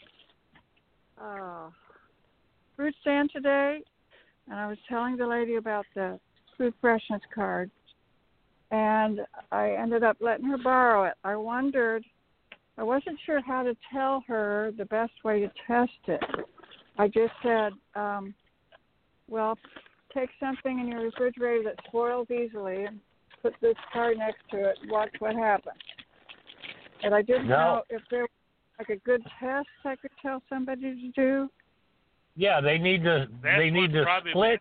uh, fruit stand today, and I was telling the lady about the food freshness card, and I ended up letting her borrow it. I wondered, I wasn't sure how to tell her the best way to test it. I just said, um, well, take something in your refrigerator that spoils easily and put this card next to it and watch what happens. And I didn't No. know if there was like a good test I could tell somebody to do. Yeah, they need to. That's they need what to probably split.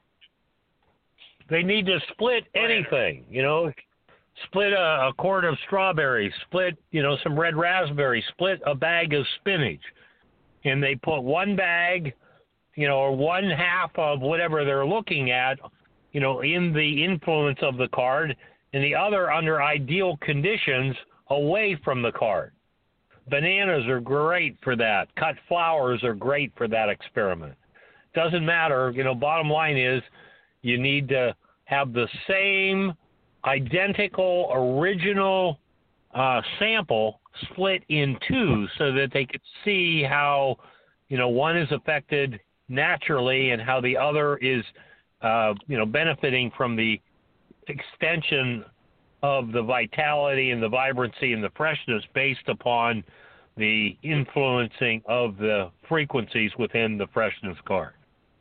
They need to split Go ahead. anything. You know, split a, a quart of strawberries. Split, you know, some red raspberries. Split a bag of spinach, and they put one bag, you know, or one half of whatever they're looking at, you know, in the influence of the card, and the other under ideal conditions away from the card. Bananas are great for that. Cut flowers are great for that experiment. Doesn't matter, you know, bottom line is you need to have the same identical original uh, sample split in two so that they could see how, you know, one is affected naturally and how the other is, uh, you know, benefiting from the extension of the vitality and the vibrancy and the freshness based upon the influencing of the frequencies within the freshness card.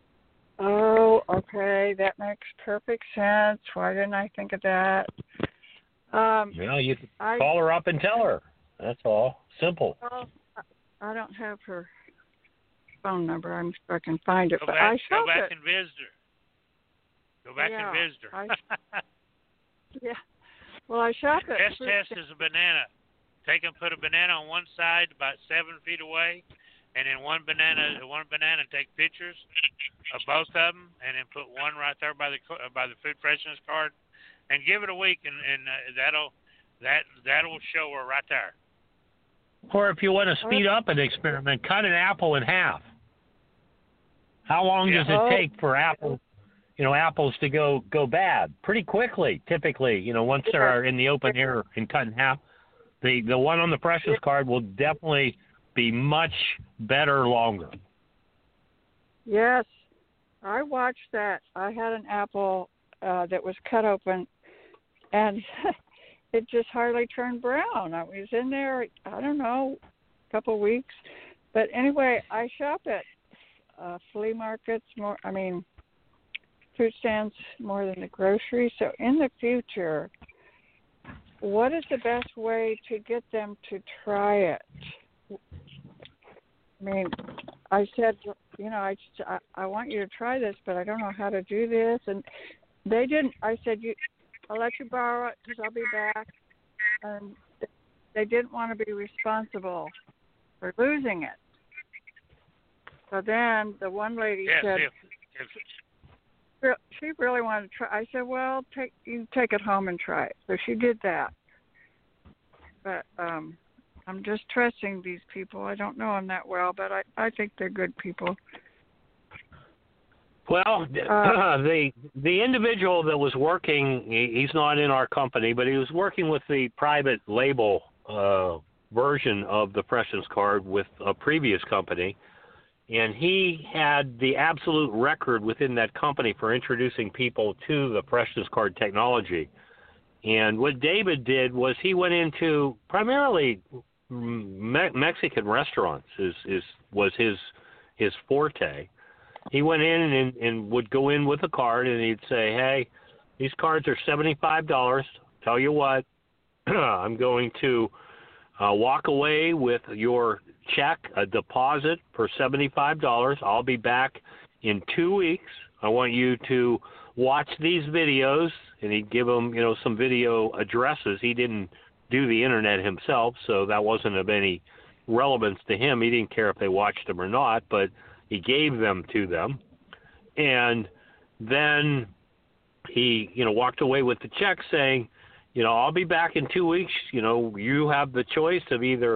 Oh, okay. That makes perfect sense. Why didn't I think of that? Um, You know, you can I, call her up and tell her. That's all. Simple. well, I don't have her phone number. I'm sure I can find it. Go but back, I go shop back it. and visit her. Go back Yeah, and visit her. I- Yeah. Well, I shop it. Best test is a banana. Take and put a banana on one side about seven feet away, and then one banana, one banana, and take pictures of both of them, and then put one right there by the co- by the food freshness card, and give it a week, and, and uh, that'll that that'll show her right there. Or if you want to speed up an experiment, cut an apple in half. How long Yeah. does it Oh. take for apples, you know, apples to go go bad? Pretty quickly, typically. You know, once Yeah. they're in the open air and cut in half. The the one on the freshness Yeah. card will definitely be much better longer. Yes, I watched that. I had an apple uh, that was cut open, and it just hardly turned brown. I was in there, I don't know, a couple of weeks. But anyway, I shop at uh, flea markets more. I mean, food stands more than the grocery. So in the future, what is the best way to get them to try it? I mean, I said, you know, I, I, I want you to try this, but I don't know how to do this. And they didn't. I said, you, I'll let you borrow it because I'll be back. And they didn't want to be responsible for losing it. So then the one lady Yes, said, if, if, re- she really wanted to try. I said, well, take you take it home and try it. So she did that. But um, I'm just trusting these people. I don't know them that well, but I, I think they're good people. Well, Uh, the the individual that was working, he, he's not in our company, but he was working with the private label uh, version of the freshness card with a previous company, and he had the absolute record within that company for introducing people to the freshness card technology. And what David did was he went into primarily Me- Mexican restaurants is, is was his his forte. He went in and, and would go in with a card and he'd say, hey, these cards are seventy-five dollars. Tell you what, I'm going to uh, walk away with your check, a deposit for seventy-five dollars. I'll be back in two weeks. I want you to watch these videos. And he'd give them, you know, some video addresses. He didn't do the internet himself, so that wasn't of any relevance to him. He didn't care if they watched them or not, but he gave them to them. And then he, you know, walked away with the check saying, you know, I'll be back in two weeks. You know, you have the choice of either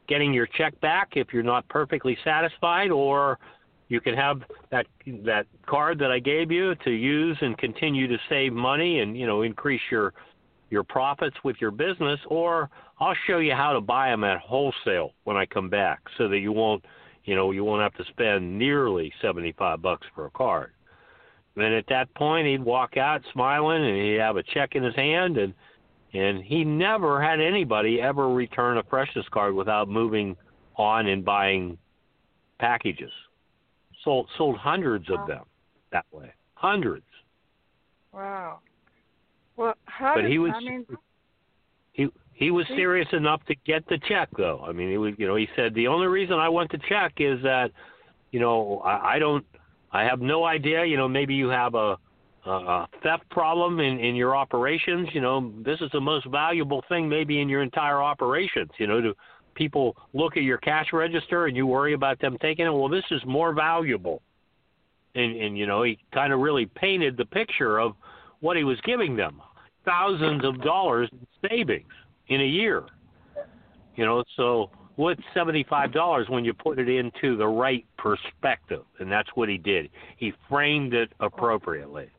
getting your check back if you're not perfectly satisfied, or you can have that that card that I gave you to use and continue to save money and, you know, increase your your profits with your business, or I'll show you how to buy them at wholesale when I come back so that you won't, you know, you won't have to spend nearly seventy-five bucks for a card. And at that point, he'd walk out smiling and he'd have a check in his hand, and and he never had anybody ever return a Freshness card without moving on and buying packages. Sold sold hundreds of them that way. Hundreds. Wow. Well, how but did, he was I mean, he he was serious enough to get the check, though. I mean, he was, you know, he said the only reason I want the check is that, you know, I, I don't, I have no idea. You know, maybe you have a, a, a theft problem in, in your operations. You know, this is the most valuable thing maybe in your entire operations. You know, do people look at your cash register and you worry about them taking it? Well, this is more valuable. And, and you know, he kind of really painted the picture of what he was giving them. Thousands of dollars in savings in a year. You know, so what's seventy-five dollars when you put it into the right perspective? And that's what he did. He framed it appropriately.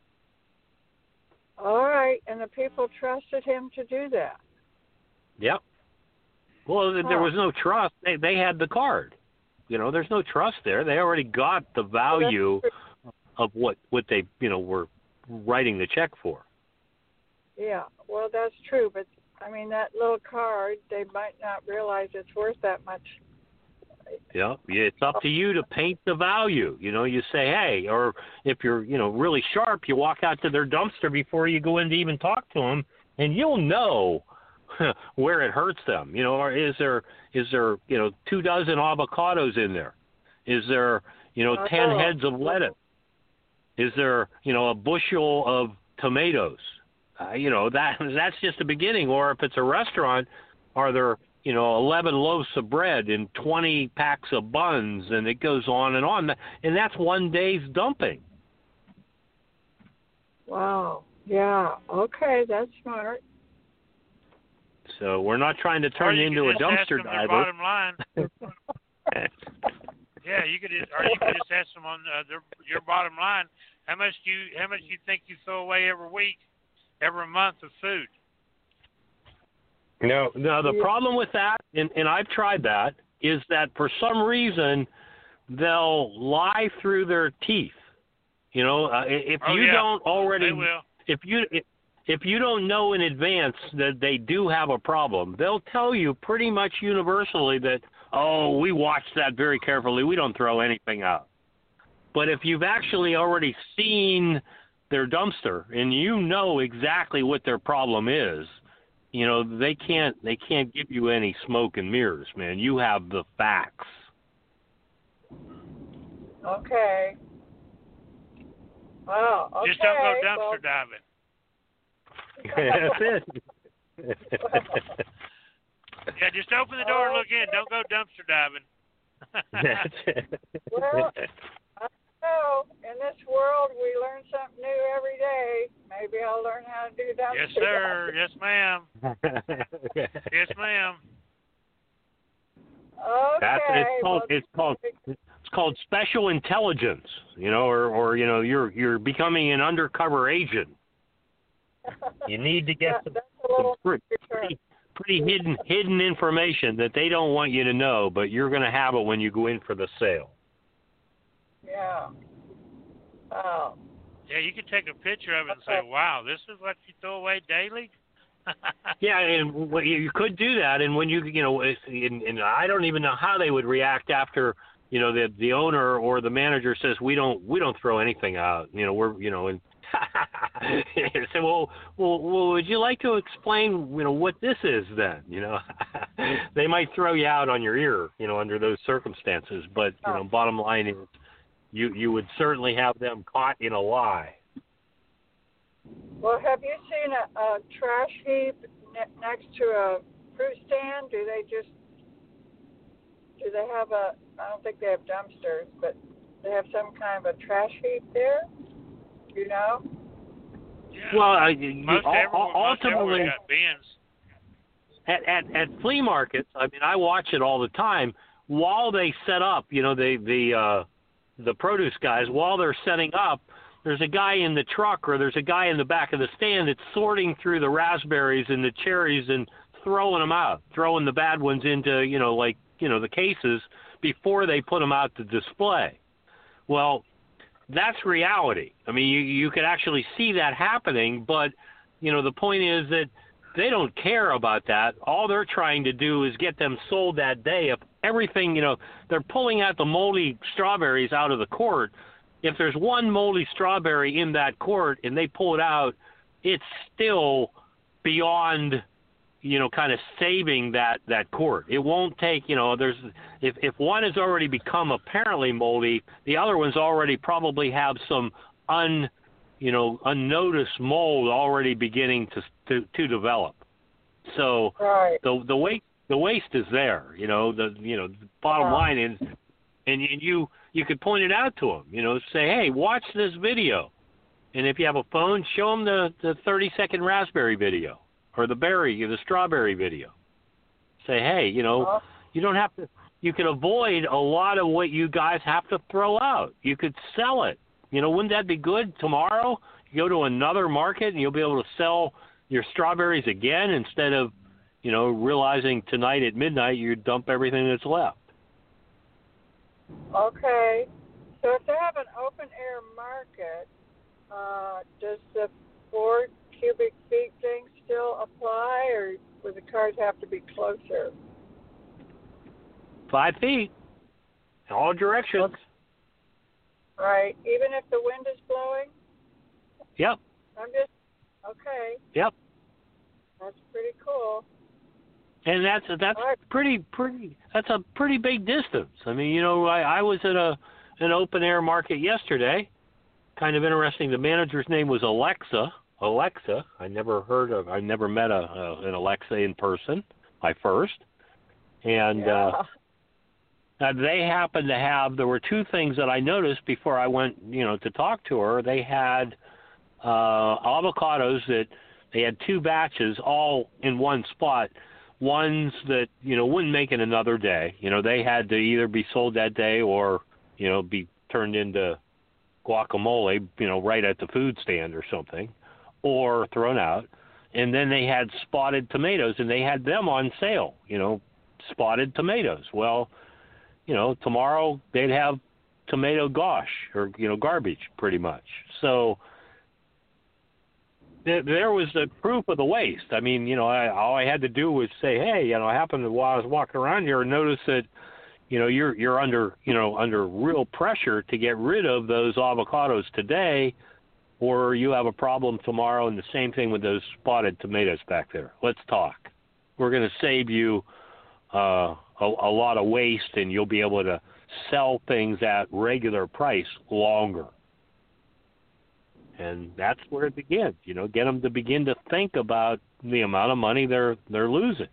All right, and the people trusted him to do that. Yep. Well, huh. There was no trust. They they had the card. You know, there's no trust there. They already got the value of what, what they, you know, were writing the check for. Yeah, well, that's true, but I mean, that little card, they might not realize it's worth that much. Yeah, it's up to you to paint the value. You know, you say, hey, or if you're, you know, really sharp, you walk out to their dumpster before you go in to even talk to them, and you'll know where it hurts them. You know, or is there, is there, you know, two dozen avocados in there? Is there, you know, ten oh. heads of lettuce? Is there, you know, a bushel of tomatoes? Uh, you know, that that's just the beginning. Or if it's a restaurant, are there, you know, eleven loaves of bread and twenty packs of buns, and it goes on and on. And that's one day's dumping. Wow. Yeah. Okay, that's smart. So we're not trying to turn you into a dumpster diver. Bottom line. Yeah, you could, or you could just ask them on uh, their, your bottom line. How much do you, how much do you think you throw away every week, every month of food? No, no. The problem with that, and, and I've tried that, is that for some reason they'll lie through their teeth. You know, uh, if oh, you yeah. don't already, they will. if you if you don't know in advance that they do have a problem, they'll tell you pretty much universally that, oh, we watched that very carefully. We don't throw anything out. But if you've actually already seen their dumpster and you know exactly what their problem is, you know, they can't they can't give you any smoke and mirrors, man. You have the facts. Okay. Wow. Okay. Just don't go dumpster well, diving. That's it. Yeah, just open the door and look in. Don't go dumpster diving. That's it. Well, I don't know. In this world, we learn something new every day. Maybe I'll learn how to do that. Yes, sir. Yes, ma'am. Yes, ma'am. Okay. That's it. It's called. Well, It's called. It's called special intelligence. You know, or or you know, you're you're becoming an undercover agent. You need to get that, some, some pretty, pretty, pretty hidden hidden information that they don't want you to know, but you're going to have it when you go in for the sale. Yeah. Oh. Yeah, you can take a picture of it and say, wow, this is what you throw away daily? Yeah, and you could do that, and when you, you know, and, and I don't even know how they would react after, you know, the the owner or the manager says, we don't we don't throw anything out, you know, we're, you know, and say, well, well, well, would you like to explain, you know, what this is then? You know, they might throw you out on your ear, you know, under those circumstances. But you know, bottom line is, you you would certainly have them caught in a lie. Well, have you seen a, a trash heap ne- next to a fruit stand? Do they just do they have a? I don't think they have dumpsters, but they have some kind of a trash heap there. You know? Yeah. Well, I, most all, everyone, ultimately, most got bins. at, at at flea markets, I mean, I watch it all the time. While they set up, you know, the the uh, the produce guys, while they're setting up, there's a guy in the truck or there's a guy in the back of the stand that's sorting through the raspberries and the cherries and throwing them out, throwing the bad ones into, you know, like, you know, the cases before they put them out to display. Well, that's reality. I mean, you you could actually see that happening, but, you know, the point is that they don't care about that. All they're trying to do is get them sold that day. If everything, you know, they're pulling out the moldy strawberries out of the quart. If there's one moldy strawberry in that quart and they pull it out, it's still beyond, you know, kind of saving that, that quart. It won't take, you know, there's if, if one has already become apparently moldy, the other ones already probably have some un, you know, unnoticed mold already beginning to to, to develop. So right. the the waste the waste is there. You know, the you know the bottom yeah. line is, and, and you you could point it out to them. You know, say, hey, watch this video, and if you have a phone, show them the the thirty second raspberry video or the berry or the strawberry video. Say, hey, you know, uh-huh. you don't have to. You can avoid a lot of what you guys have to throw out. You could sell it. You know, wouldn't that be good? Tomorrow, you go to another market and you'll be able to sell your strawberries again instead of, you know, realizing tonight at midnight you dump everything that's left. Okay. So if they have an open air market, uh, does the four cubic feet thing still apply, or would the cars have to be closer? Five feet, all directions. Right. Even if the wind is blowing? Yep. I'm just, okay. Yep. That's pretty cool. And that's that's right. pretty pretty. That's a pretty big distance. I mean, you know, I, I was at a an open air market yesterday. Kind of interesting. The manager's name was Alexa. Alexa. I never heard of. I never met a, a an Alexa in person. My first. And yeah. uh, uh, they happened to have. There were two things that I noticed before I went, you know, to talk to her. They had uh, avocados that they had two batches all in one spot. Ones that, you know, wouldn't make it another day. You know, they had to either be sold that day or, you know, be turned into guacamole, you know, right at the food stand or something, or thrown out. And then they had spotted tomatoes, and they had them on sale, you know, spotted tomatoes. Well, you know, tomorrow they'd have tomato gosh or, you know, garbage pretty much. So there was the proof of the waste. I mean, you know, I, all I had to do was say, hey, you know, I happened to, while I was walking around here, notice that, you know, you're you're under, you know, under real pressure to get rid of those avocados today, or you have a problem tomorrow. And the same thing with those spotted tomatoes back there. Let's talk. We're going to save you uh, a, a lot of waste, and you'll be able to sell things at regular price longer. And that's where it begins, you know, get them to begin to think about the amount of money they're they're losing.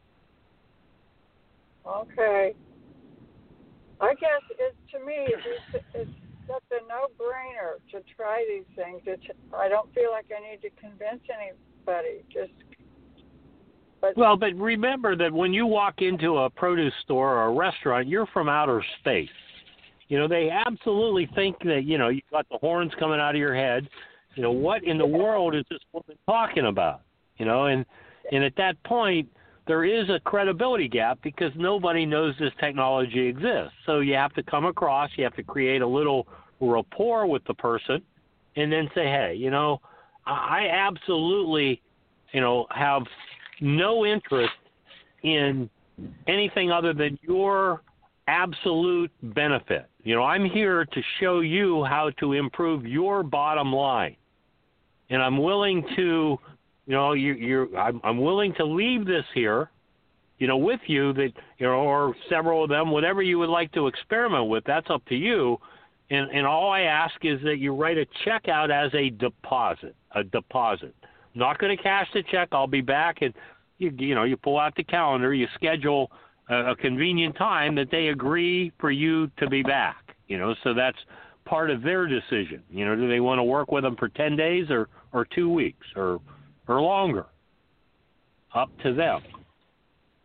Okay. I guess it, to me, it's, it's such a no-brainer to try these things. It's, I don't feel like I need to convince anybody. Just. But, well, but remember that when you walk into a produce store or a restaurant, you're from outer space. You know, they absolutely think that, you know, you've got the horns coming out of your head. You know, what in the world is this woman talking about? You know, and and at that point, there is a credibility gap because nobody knows this technology exists. So you have to come across, you have to create a little rapport with the person and then say, hey, you know, I absolutely, you know, have no interest in anything other than your absolute benefit. You know, I'm here to show you how to improve your bottom line. And I'm willing to, you know, you, you're, I'm, I'm willing to leave this here, you know, with you that, you know, or several of them, whatever you would like to experiment with, that's up to you. And, and all I ask is that you write a check out as a deposit, a deposit. I'm not going to cash the check. I'll be back. And, you, you know, you pull out the calendar, you schedule a, a convenient time that they agree for you to be back, you know, so that's part of their decision. You know, do they want to work with them for ten days or, or two weeks or or longer? Up to them.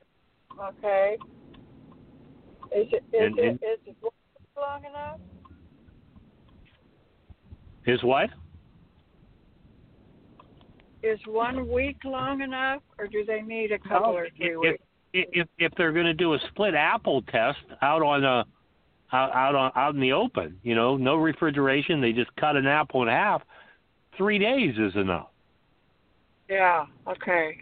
Okay. Is it is And- it and- is it long enough? Is what? Is one week long enough, or do they need a couple or three if, weeks? If if they're going to do a split apple test out on a out out on out in the open, you know, no refrigeration, they just cut an apple in half. Three days is enough. Yeah. Okay.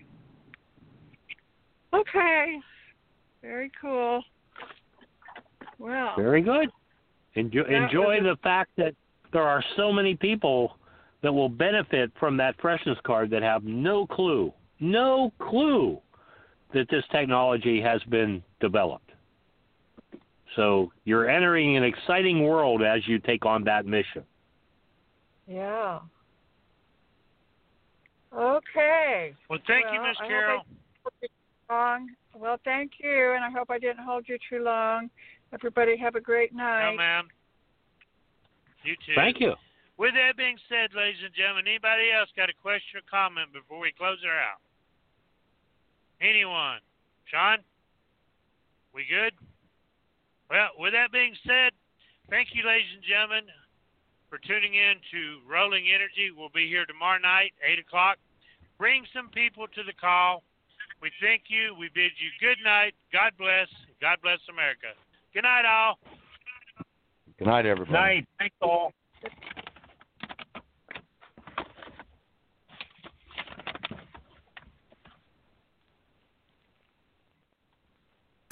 Okay. Very cool. Well. Very good. Enjoy, That enjoy was a- the fact that there are so many people that will benefit from that freshness card that have no clue, no clue that this technology has been developed. So you're entering an exciting world as you take on that mission. Yeah. Okay. Well, thank you, Well, Miss I hope Carol. I- Long. Well, thank you, and I hope I didn't hold you too long. Everybody have a great night. No, ma'am. You too. Thank you. With that being said, ladies and gentlemen, anybody else got a question or comment before we close her out? Anyone? Sean? We good? Well, with that being said, thank you, ladies and gentlemen, for tuning in to Rolling Energy. We'll be here tomorrow night, eight o'clock. Bring some people to the call. We thank you. We bid you good night. God bless. God bless America. Good night, all. Good night, everybody. Night. Thanks all.